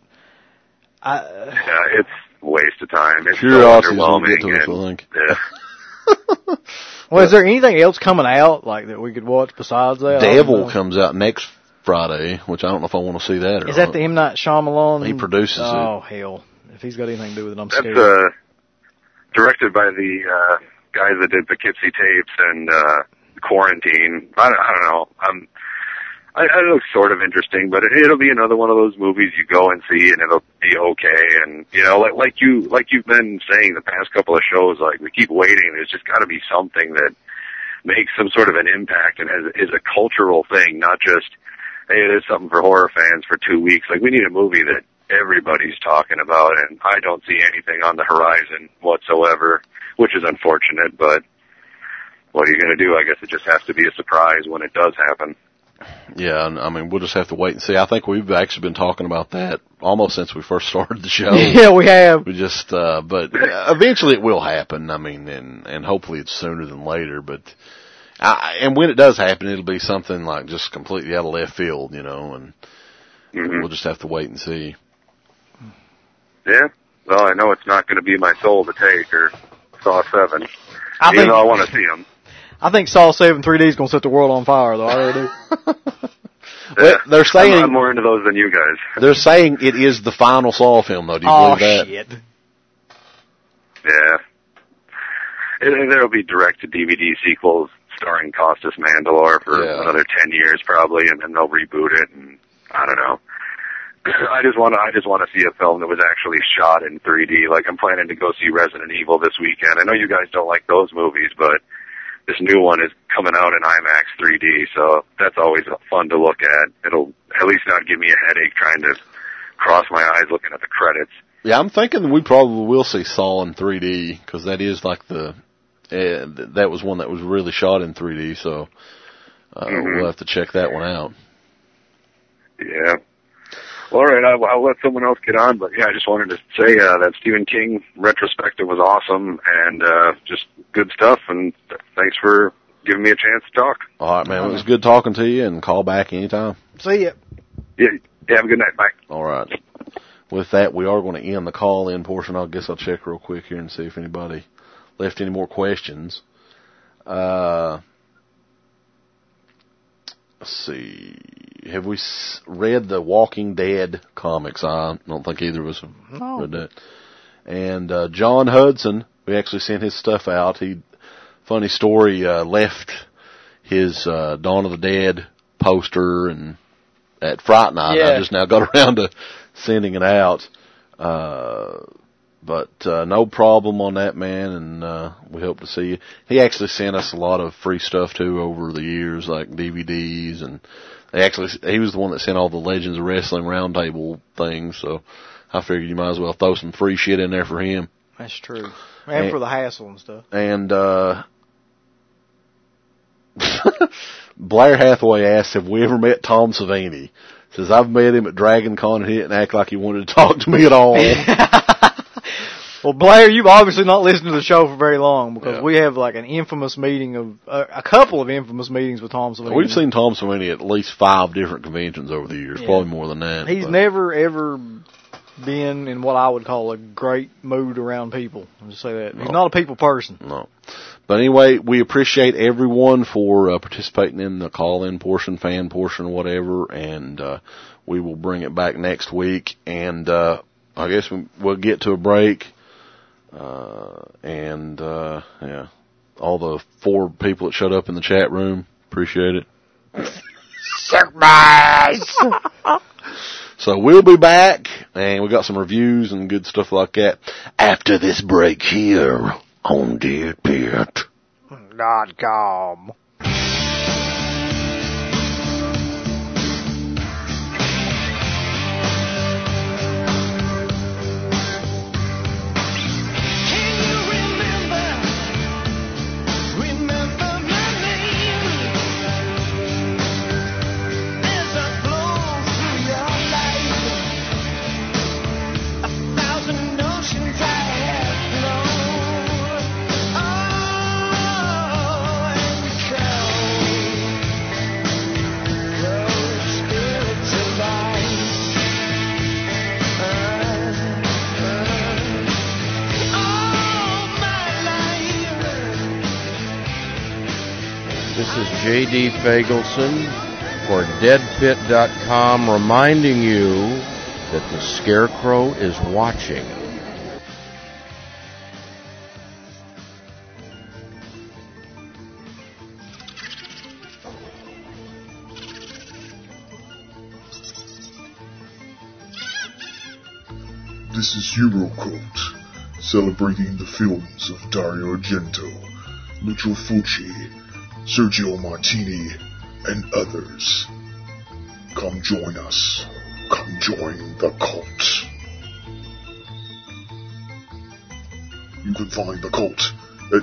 it's a waste of time. It's Curiosity so underwhelming. Well, is there anything else coming out that we could watch besides that? Devil comes out next Friday, which I don't know if I want to see that or not. Is that the M. Night Shyamalan? He produces it. Oh, hell. If he's got anything to do with it, I'm scared. That's directed by the guy that did Poughkeepsie Tapes and Quarantine. I don't know. It looks sort of interesting, but it'll be another one of those movies you go and see and it'll be okay. And like you've been saying the past couple of shows, we keep waiting. There's just got to be something that makes some sort of an impact and is a cultural thing, not just, hey, there's something for horror fans for 2 weeks. We need a movie that everybody's talking about, and I don't see anything on the horizon whatsoever, which is unfortunate, but what are you going to do? I guess it just has to be a surprise when it does happen. Yeah, we'll just have to wait and see. I think we've actually been talking about that almost since we first started the show. Yeah, we have. We just, but eventually it will happen. And hopefully it's sooner than later, but and when it does happen, it'll be something just completely out of left field, and we'll just have to wait and see. Yeah. Well, I know it's not going to be My Soul to Take or Saw 7. Even though I want to see them. I think Saw 7 3D is going to set the world on fire, though. I really do. Well, they're saying I'm more into those than you guys. They're saying it is the final Saw film, though. Do you believe that? Shit. Yeah. And there'll be direct-to-DVD sequels starring Costas Mandylor for another 10 years, probably, and then they'll reboot it, and I don't know. I just want to see a film that was actually shot in 3D. I'm planning to go see Resident Evil this weekend. I know you guys don't like those movies, but this new one is coming out in IMAX 3D, so that's always fun to look at. It'll at least not give me a headache trying to cross my eyes looking at the credits. Yeah, I'm thinking we probably will see Saw in 3D, because that is like that was one that was really shot in 3D, so we'll have to check that one out. Yeah. Well, all right, I'll let someone else get on, but yeah, I just wanted to say that Stephen King retrospective was awesome and just good stuff, and thanks for giving me a chance to talk. All right, man, it was good talking to you, and call back anytime. See ya. Yeah, have a good night. Bye. All right. With that, we are going to end the call-in portion. I guess I'll check real quick here and see if anybody left any more questions. Let's see. Have we read the Walking Dead comics? I don't think either of us have read that. And John Hudson, we actually sent his stuff out. Funny story, left his Dawn of the Dead poster and at Fright Night. Yeah. I just now got around to sending it out. But no problem on that, man, and we hope to see you. He actually sent us a lot of free stuff too over the years, like DVDs, and he was the one that sent all the Legends of Wrestling Roundtable things, so I figured you might as well throw some free shit in there for him. That's true. And for the hassle and stuff. And Blair Hathaway asked, have we ever met Tom Savini? Says, I've met him at Dragon Con and he didn't act like he wanted to talk to me at all. Well, Blair, you've obviously not listened to the show for very long, because we have like an infamous meeting of, a couple of infamous meetings with Tom Savini. We've seen Tom Savini at least 5 different conventions over the years, probably more than that. He's never, ever been in what I would call a great mood around people. I'll just say that. He's not a people person. No. But anyway, we appreciate everyone for participating in the call-in portion, fan portion, whatever, and we will bring it back next week. And I guess we'll get to a break. Yeah, all the 4 people that showed up in the chat room, appreciate it. Surprise! So we'll be back, and we got some reviews and good stuff like that after this break here on DeadPit.com. This is J.D. Fagelson for DeadPit.com, reminding you that the Scarecrow is watching. This is HeroCult, celebrating the films of Dario Argento, Lucio Fulci, Sergio Martini, and others. Come join us. Come join the cult. You can find the cult at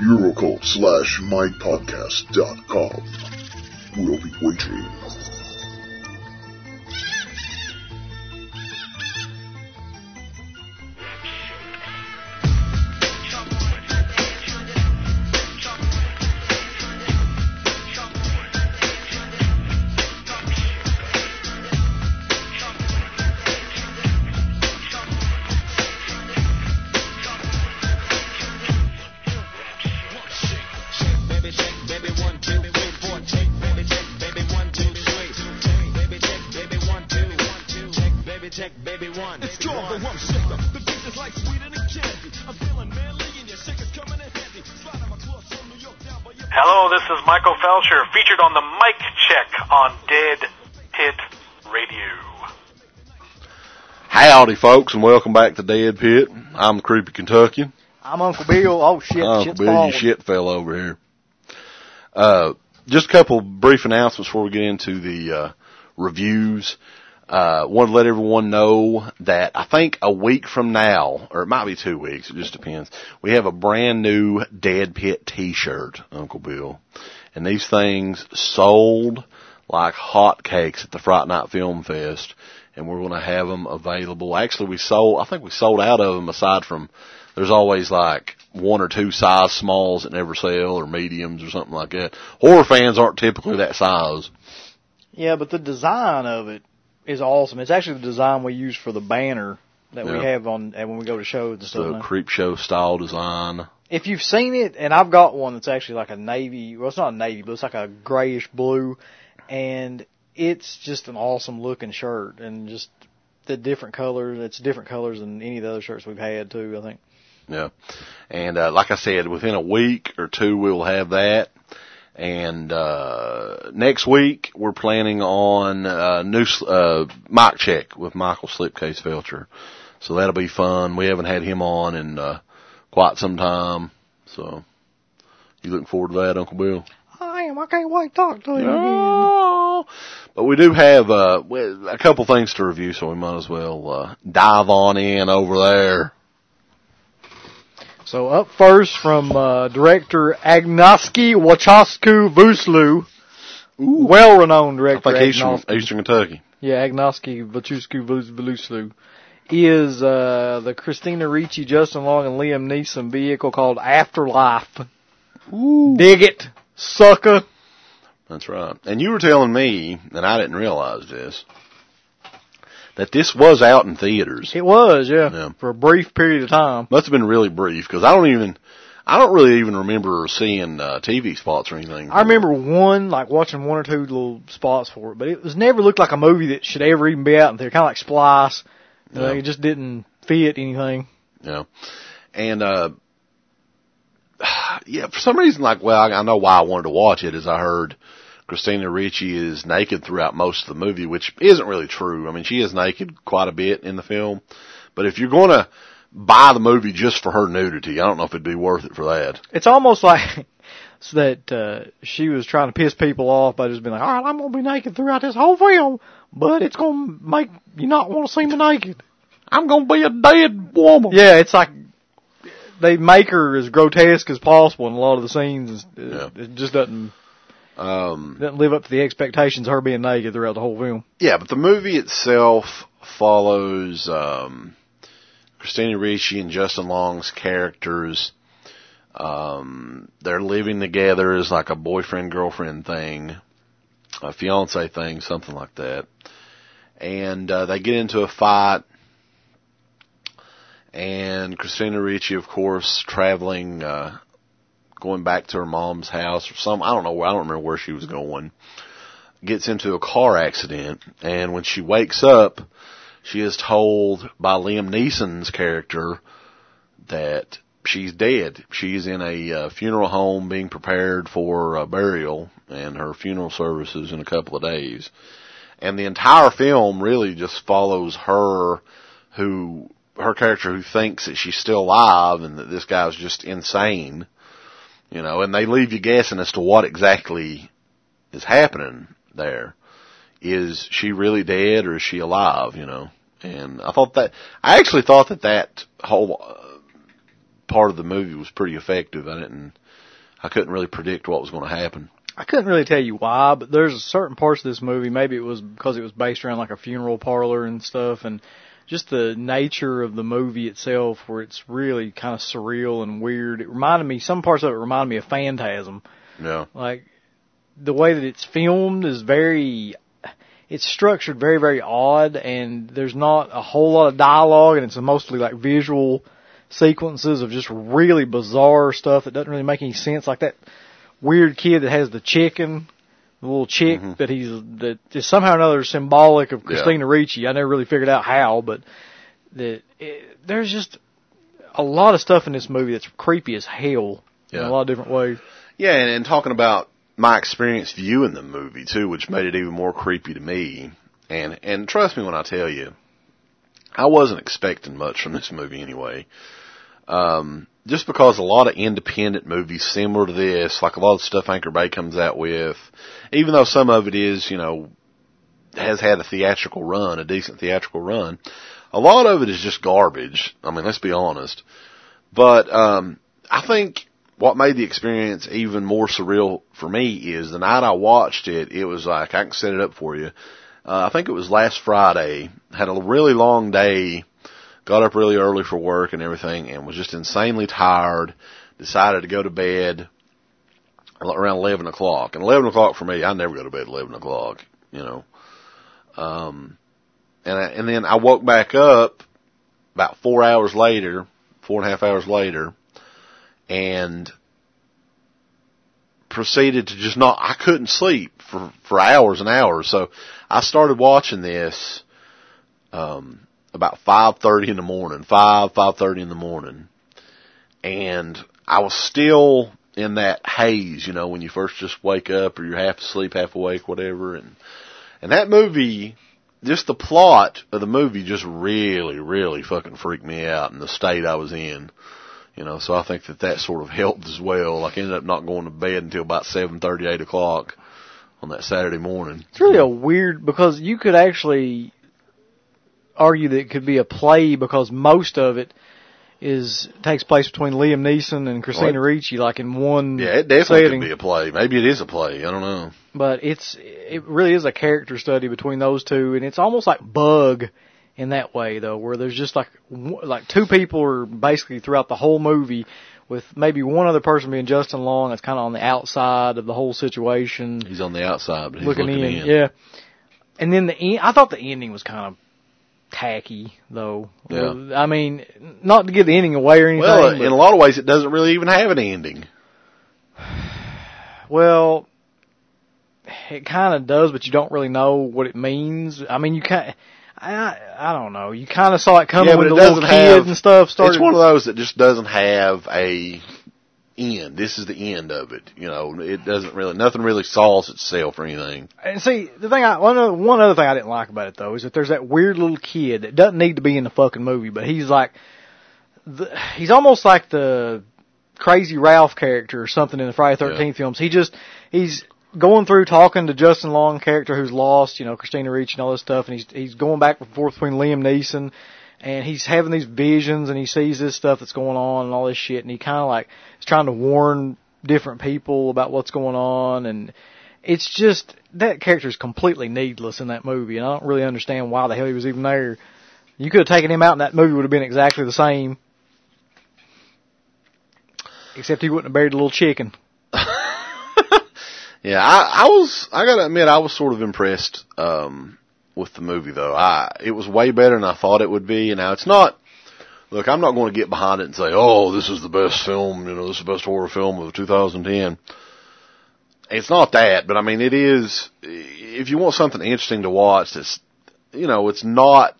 Eurocult/mypodcast.com. We'll be waiting. Hello, this is Michael Felcher, featured on the Mic Check on Dead Pit Radio. Howdy, folks, and welcome back to Dead Pit. I'm the Creepy Kentuckian. I'm Uncle Bill. Oh, shit, Uncle Bill, your shit fell over here. Just a couple brief announcements before we get into the reviews. Want to let everyone know that I think a week from now, or it might be 2 weeks, it just depends, we have a brand new Dead Pit t-shirt, Uncle Bill. And these things sold like hotcakes at the Fright Night Film Fest. And we're going to have them available. Actually, I think we sold out of them, aside from, there's always like 1 or 2 size smalls that never sell, or mediums or something like that. Horror fans aren't typically that size. Yeah, but the design of it is awesome. It's actually the design we use for the banner that we have on when we go to shows and stuff. The creep show style design. If you've seen it, and I've got one that's actually like a navy, well, it's not a navy, but it's like a grayish blue, and it's just an awesome looking shirt, and just the different colors. It's different colors than any of the other shirts we've had too, I think. Yeah. And, like I said, within a week or 2, we'll have that. And, next week, we're planning on, new, mic check with Michael Slipcase Felcher. So that'll be fun. We haven't had him on in, quite some time. So, you looking forward to that, Uncle Bill? I am. I can't wait to talk to you again. But we do have a couple things to review, so we might as well dive on in over there. So up first from director Agnieszka Wachowska-Wuslu, well-renowned director. I think he's from Eastern Kentucky. Yeah, Agnieszka Wachowska-Wuslu is the Christina Ricci, Justin Long, and Liam Neeson vehicle called Afterlife. Ooh. Dig it, sucker. That's right. And you were telling me, and I didn't realize this, that this was out in theaters. It was, yeah. For a brief period of time. Must have been really brief, because I don't really even remember seeing TV spots or anything. I remember watching 1 or 2 little spots for it, but it was never looked like a movie that should ever even be out in there. Kind of like Splice. Yeah. It just didn't fit anything. Yeah. And, yeah, for some reason, I know why I wanted to watch it, is I heard Christina Ricci is naked throughout most of the movie, which isn't really true. I mean, she is naked quite a bit in the film. But if you're going to buy the movie just for her nudity, I don't know if it'd be worth it for that. It's almost like that she was trying to piss people off by just being like, all right, I'm going to be naked throughout this whole film, but it's going to make you not want to see me naked. I'm going to be a dead woman. Yeah, it's like they make her as grotesque as possible in a lot of the scenes. It just doesn't live up to the expectations of her being naked throughout the whole film. Yeah, but the movie itself follows Christina Ricci and Justin Long's characters. They're living together as like a boyfriend-girlfriend thing, a fiancé thing, something like that. And they get into a fight. And Christina Ricci, of course, traveling, going back to her mom's house or I don't remember where she was going, gets into a car accident. And when she wakes up, she is told by Liam Neeson's character that she's dead. She's in a funeral home being prepared for burial, and her funeral service is in a couple of days. And the entire film really just follows her character who thinks that she's still alive and that this guy's just insane, and they leave you guessing as to what exactly is happening there. Is she really dead or is she alive, And I actually thought that whole part of the movie was pretty effective. I couldn't really predict what was going to happen. I couldn't really tell you why, but there's certain parts of this movie, maybe it was because it was based around like a funeral parlor and stuff, and just the nature of the movie itself, where it's really kind of surreal and weird. Some parts of it reminded me of Phantasm. Yeah. Like, the way that it's filmed is it's structured very, very odd, and there's not a whole lot of dialogue, and it's mostly like visual sequences of just really bizarre stuff that doesn't really make any sense. Like that weird kid that has the chicken, the little chick that is somehow or another symbolic of Christina Ricci. I never really figured out how, but there's just a lot of stuff in this movie that's creepy as hell in a lot of different ways. Yeah, and talking about my experience viewing the movie too, which made it even more creepy to me. And trust me when I tell you, I wasn't expecting much from this movie anyway. Just because a lot of independent movies similar to this, like a lot of stuff Anchor Bay comes out with, even though some of it is, has had a theatrical run, a decent theatrical run. A lot of it is just garbage. I mean, let's be honest. But I think what made the experience even more surreal for me is the night I watched it, it was like, I can set it up for you. I think it was last Friday, had a really long day, got up really early for work and everything, and was just insanely tired, decided to go to bed around 11 o'clock. And 11 o'clock for me, I never go to bed at 11 o'clock, you know. And then I woke back up about 4 hours later, 4.5 hours later, and proceeded to just I couldn't sleep for hours and hours. So I started watching this, about 5:30 in the morning, 5:30 in the morning. And I was still in that haze, you know, when you first just wake up or you're half asleep, half awake, whatever. And that movie, just the plot of the movie just really, really fucking freaked me out in the state I was in. You know, so I think that sort of helped as well. Like, I ended up not going to bed until about 7:30, 8 o'clock on that Saturday morning. It's really a weird, because you could actually argue that it could be a play, because most of it takes place between Liam Neeson and Christina Ricci, like in one Yeah, it definitely setting. could be a play. Maybe it is a play. I don't know. But it really is a character study between those two, and it's almost like Bug in that way, though, where there's just like two people are basically throughout the whole movie, with maybe one other person being Justin Long that's kind of on the outside of the whole situation. He's on the outside, but he's looking in. Yeah. And then I thought the ending was kind of tacky, though. Yeah. I mean, not to give the ending away or anything. Well, in a lot of ways, it doesn't really even have an ending. Well, it kind of does, but you don't really know what it means. I mean, you can't. I don't know. You kind of saw it coming when the little kid and stuff started. It's one of those that just doesn't have a end. This is the end of it. You know, it doesn't really, nothing really solves itself or anything. And see, the thing one other thing I didn't like about it, though, is that there's that weird little kid that doesn't need to be in the fucking movie, but he's like, he's almost like the Crazy Ralph character or something in the Friday the 13th films. He's going through talking to Justin Long character who's lost, you know, Christina Ricci and all this stuff, and he's going back and forth between Liam Neeson, and he's having these visions, and he sees this stuff that's going on and all this shit, and he kind of like is trying to warn different people about what's going on, and it's just, that character is completely needless in that movie, and I don't really understand why the hell he was even there. You could have taken him out and that movie would have been exactly the same. Except he wouldn't have buried a little chicken. Yeah, I gotta admit, I was sort of impressed, with the movie though. It was way better than I thought it would be, and now it's not, look, I'm not going to get behind it and say, oh, this is the best film, you know, this is the best horror film of 2010. It's not that, but I mean, it is, if you want something interesting to watch that's, you know, it's not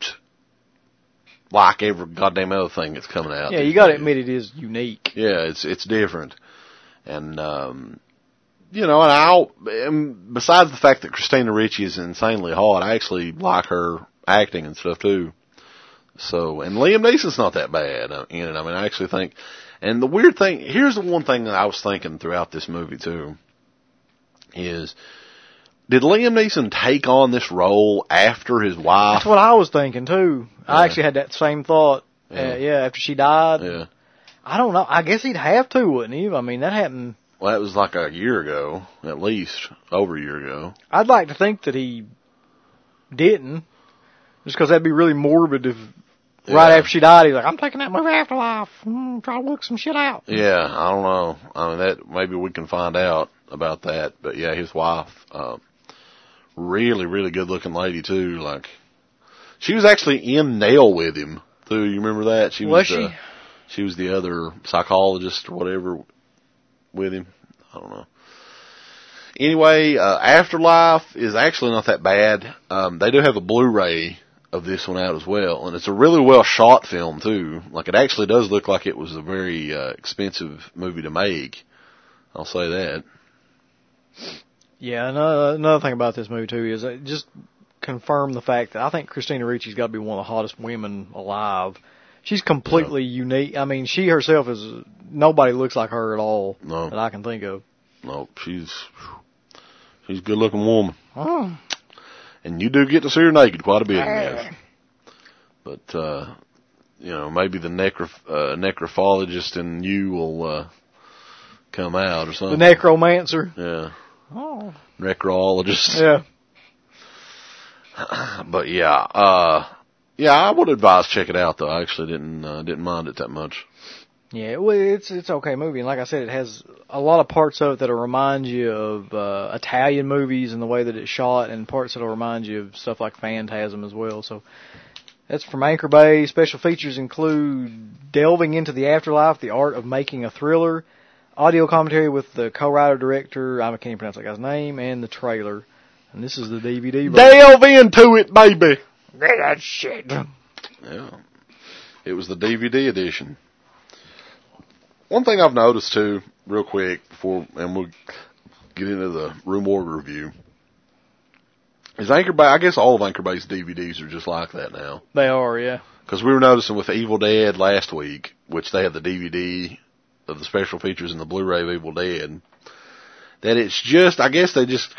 like every goddamn other thing that's coming out. Yeah, you gotta admit it is unique. Yeah, it's different. And, you know, and besides the fact that Christina Ricci is insanely hot, I actually like her acting and stuff too. So, and Liam Neeson's not that bad in it. I mean, I actually think, and the weird thing, here's the one thing that I was thinking throughout this movie too, is, did Liam Neeson take on this role after his wife? That's what I was thinking too. Yeah. I actually had that same thought. Yeah. After she died. Yeah. I don't know. I guess he'd have to, wouldn't he? I mean, that happened. Well, that was like a year ago, at least over a year ago. I'd like to think that he didn't, just because that'd be really morbid if right after she died, he's like, I'm taking that movie Afterlife, try to look some shit out. Yeah, I don't know. I mean, that maybe we can find out about that. But yeah, his wife, really, really good looking lady too. Like, she was actually in Nail with him too. You remember that? She was the other psychologist or whatever with him. I don't know. Anyway, Afterlife is actually not that bad. They do have a Blu-ray of this one out as well, and it's a really well shot film too. Like, it actually does look like it was a very expensive movie to make. I'll say that. Yeah, another thing about this movie too is it just confirmed the fact that I think Christina Ricci's got to be one of the hottest women alive. She's completely unique. I mean, she herself is, nobody looks like her at all that I can think of. No, she's a good looking woman. Oh. And you do get to see her naked quite a bit in this. But, maybe the necrophologist in you will come out or something. The necromancer. Yeah. Oh. Necrologist. Yeah. But I would advise check it out though. I actually didn't mind it that much. Yeah, well, it's okay movie, and like I said, it has a lot of parts of it that'll remind you of Italian movies and the way that it's shot, and parts that'll remind you of stuff like Phantasm as well. So that's from Anchor Bay. Special features include delving into the afterlife, the art of making a thriller, audio commentary with the co-writer director, I can't even pronounce that guy's name, and the trailer. And this is the DVD version. Delve into it, baby. That shit. Yeah, it was the DVD edition. One thing I've noticed too, real quick, and we'll get into the Rue Morgue review, is Anchor Bay. I guess all of Anchor Bay's DVDs are just like that now. They are, yeah. Because we were noticing with Evil Dead last week, which they had the DVD of the special features and the Blu-ray of Evil Dead, that it's just, I guess they just,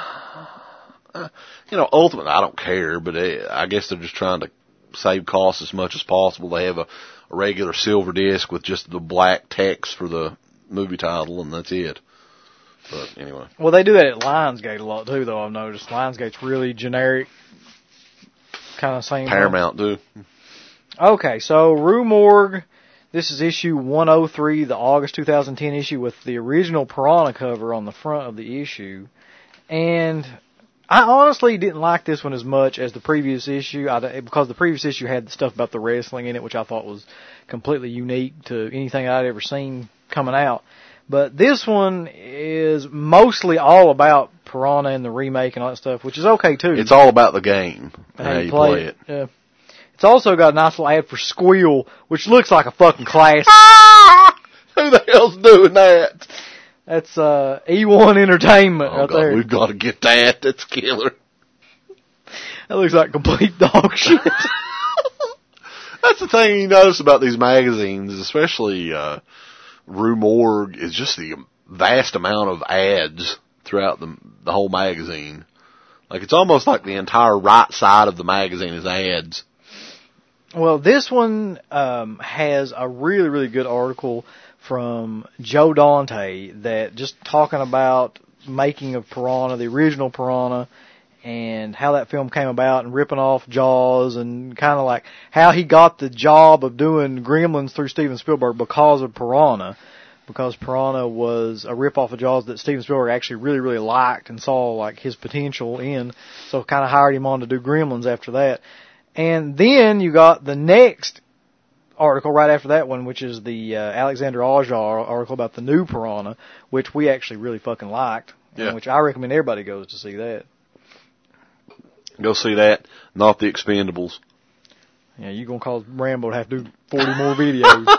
ultimately I don't care, but I guess they're just trying to save costs as much as possible. They have a regular silver disc with just the black text for the movie title, and that's it. But anyway. Well, they do that at Lionsgate a lot too, though. I've noticed Lionsgate's really generic, kind of same. Paramount do. Okay, so Rue Morgue. This is issue 103, the August 2010 issue, with the original Piranha cover on the front of the issue, and I honestly didn't like this one as much as the previous issue, because the previous issue had the stuff about the wrestling in it, which I thought was completely unique to anything I'd ever seen coming out. But this one is mostly all about Piranha and the remake and all that stuff, which is okay too. It's all about the game and how you play it. Yeah. It's also got a nice little ad for Squeal, which looks like a fucking classic. Who the hell's doing that? That's E1 Entertainment right there. We've got to get that. That's killer. That looks like complete dog shit. That's the thing you notice about these magazines, especially Rue Morgue, is just the vast amount of ads throughout the whole magazine. Like, it's almost like the entire right side of the magazine is ads. Well, this one has a really, really good article from Joe Dante that just talking about making of Piranha, the original Piranha, and how that film came about, and ripping off Jaws, and kind of like how he got the job of doing Gremlins through Steven Spielberg because of Piranha, because Piranha was a rip-off of Jaws that Steven Spielberg actually really, really liked and saw like his potential in, so kind of hired him on to do Gremlins after that. And then you got the next article right after that one, which is the Alexander Aja article about the new Piranha, which we actually really fucking liked, and which I recommend everybody goes to see that. Go see that, not the Expendables. Yeah, you're going to cause Rambo to have to do 40 more videos.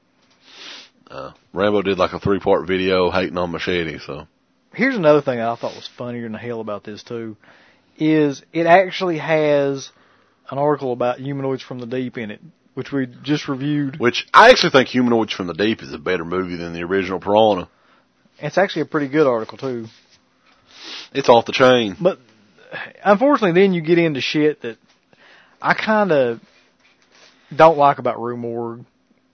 Rambo did like a 3-part video hating on Machete, so. Here's another thing I thought was funnier than the hell about this, too, is it actually has an article about Humanoids from the Deep in it, which we just reviewed. Which, I actually think Humanoids from the Deep is a better movie than the original Piranha. It's actually a pretty good article, too. It's off the chain. But, unfortunately, then you get into shit that I kind of don't like about Rue Morgue.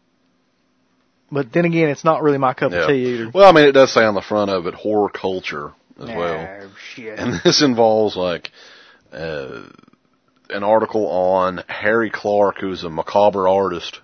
But then again, it's not really my cup of tea either. Well, I mean, it does say on the front of it, horror culture as well. Shit. And this involves, like, an article on Harry Clark, who's a macabre artist.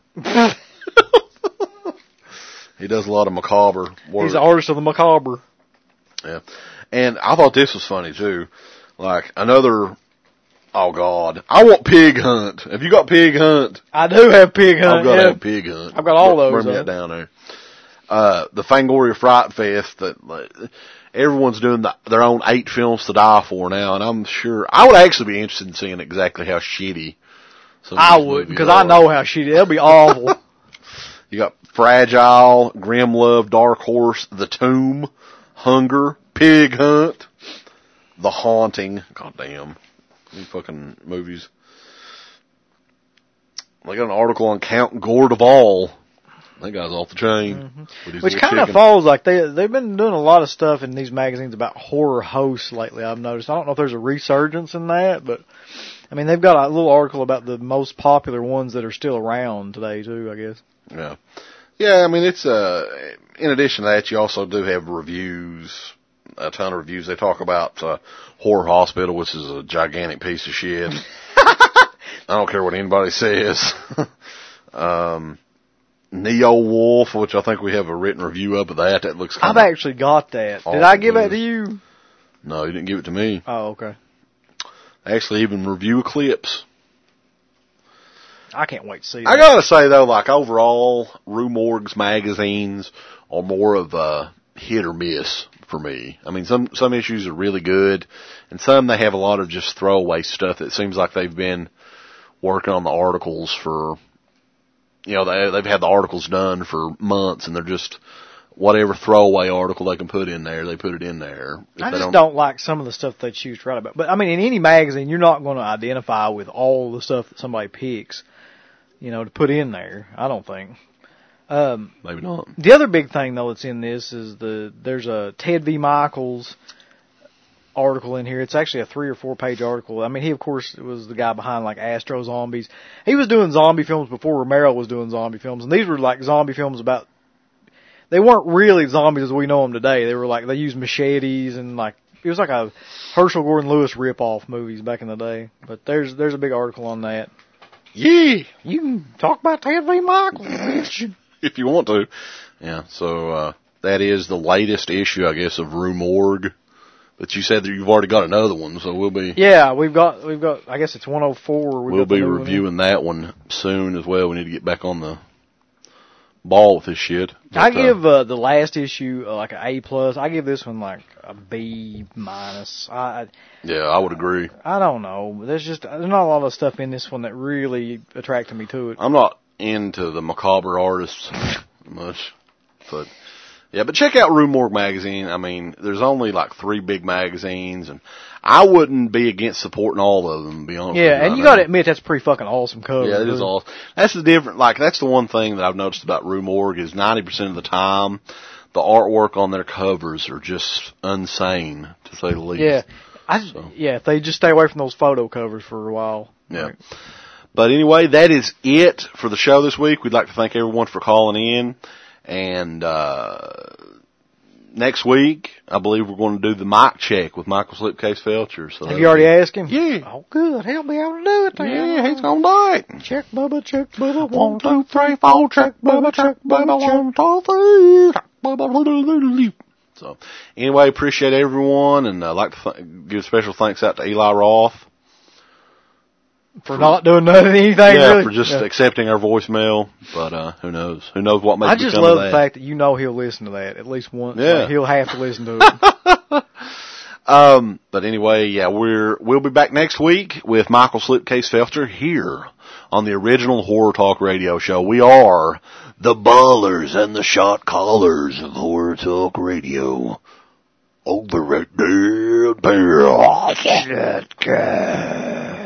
He does a lot of macabre work. He's the artist of the macabre. Yeah. And I thought this was funny, too. Like, another, oh God, I want Pig Hunt. Have you got Pig Hunt? I do have Pig Hunt. I've got to have Pig Hunt. I've got all those. Bring that down there. The Fangoria Fright Fest, that everyone's doing their own 8 films to die for now, and I'm sure, I would actually be interested in seeing exactly how shitty some of I these would, movies because are. I know how shitty, it'll be awful. You got Fragile, Grim Love, Dark Horse, The Tomb, Hunger, Pig Hunt, The Haunting. God damn. These fucking movies. I got an article on Count Gore Duvall. That guy's off the chain. Mm-hmm. Which kind of falls like they've been doing a lot of stuff in these magazines about horror hosts lately, I've noticed. I don't know if there's a resurgence in that, but I mean, they've got a little article about the most popular ones that are still around today too, I guess. Yeah. Yeah, I mean, it's, in addition to that, you also do have reviews, a ton of reviews. They talk about, Horror Hospital, which is a gigantic piece of shit. I don't care what anybody says. Neo Wolf, which I think we have a written review of that. That looks kind of... I've actually got that. Did I give that to you? No, you didn't give it to me. Oh, okay. I actually even review Eclipse. I can't wait to see that. I gotta say though, like overall, Rue Morgue's magazines are more of a hit or miss for me. I mean, some issues are really good, and some they have a lot of just throwaway stuff that seems like they've been working on the articles for, you know, they've had the articles done for months, and they're just whatever throwaway article they can put in there, they put it in there. I just don't like some of the stuff they choose to write about. But I mean, in any magazine, you're not going to identify with all the stuff that somebody picks, you know, to put in there. I don't think. Maybe not. The other big thing though that's in this is there's a Ted V. Michaels article in here. It's actually a 3 or 4 page article. I mean, he of course was the guy behind like Astro Zombies. He was doing zombie films before Romero was doing zombie films, and these were like zombie films about. They weren't really zombies as we know them today. They were like they used machetes and like it was like a Herschel Gordon Lewis ripoff movies back in the day. But there's a big article on that. Yeah, you can talk about Ted V. Michaels, bitch. If you want to. Yeah, so that is the latest issue, I guess, of Rue Morgue. But you said that you've already got another one, so we'll be... Yeah, we've got. I guess it's 104. We'll be reviewing that one soon as well. We need to get back on the ball with this shit. But, I give the last issue like an A+. I give this one like a B-. Yeah, I would agree. I don't know. There's not a lot of stuff in this one that really attracted me to it. I'm not into the macabre artists much, but yeah, but check out Rue Morgue magazine. I mean, there's only like 3 big magazines, and I wouldn't be against supporting all of them, to be honest. Yeah, and you gotta admit that's pretty fucking awesome cover. Yeah, it is awesome. That's the different, like, that's the one thing that I've noticed about Rue Morgue is 90% of the time, the artwork on their covers are just insane, to say the least. Yeah. If they just stay away from those photo covers for a while. Yeah. Right. But anyway, that is it for the show this week. We'd like to thank everyone for calling in. And next week, I believe we're going to do the mic check with Michael Slipcase Felcher. So have you already asked him? Yeah. Oh, good. He'll be able to do it then. Yeah, he's going to do it. Check, Bubba. 1, 2, 3, 4. Check, Bubba. 1, 2, 3. So anyway, appreciate everyone, and I'd like to give special thanks out to Eli Roth. For not doing anything, yeah, really. For just accepting our voicemail, but who knows? Who knows what may become of that. I just love the fact that you know he'll listen to that at least once. Yeah. Like he'll have to listen to it. But anyway, yeah, we'll be back next week with Michael Slipcase Felcher here on the original Horror Talk Radio Show. We are the ballers and the shot callers of Horror Talk Radio. Over at Dead Pit.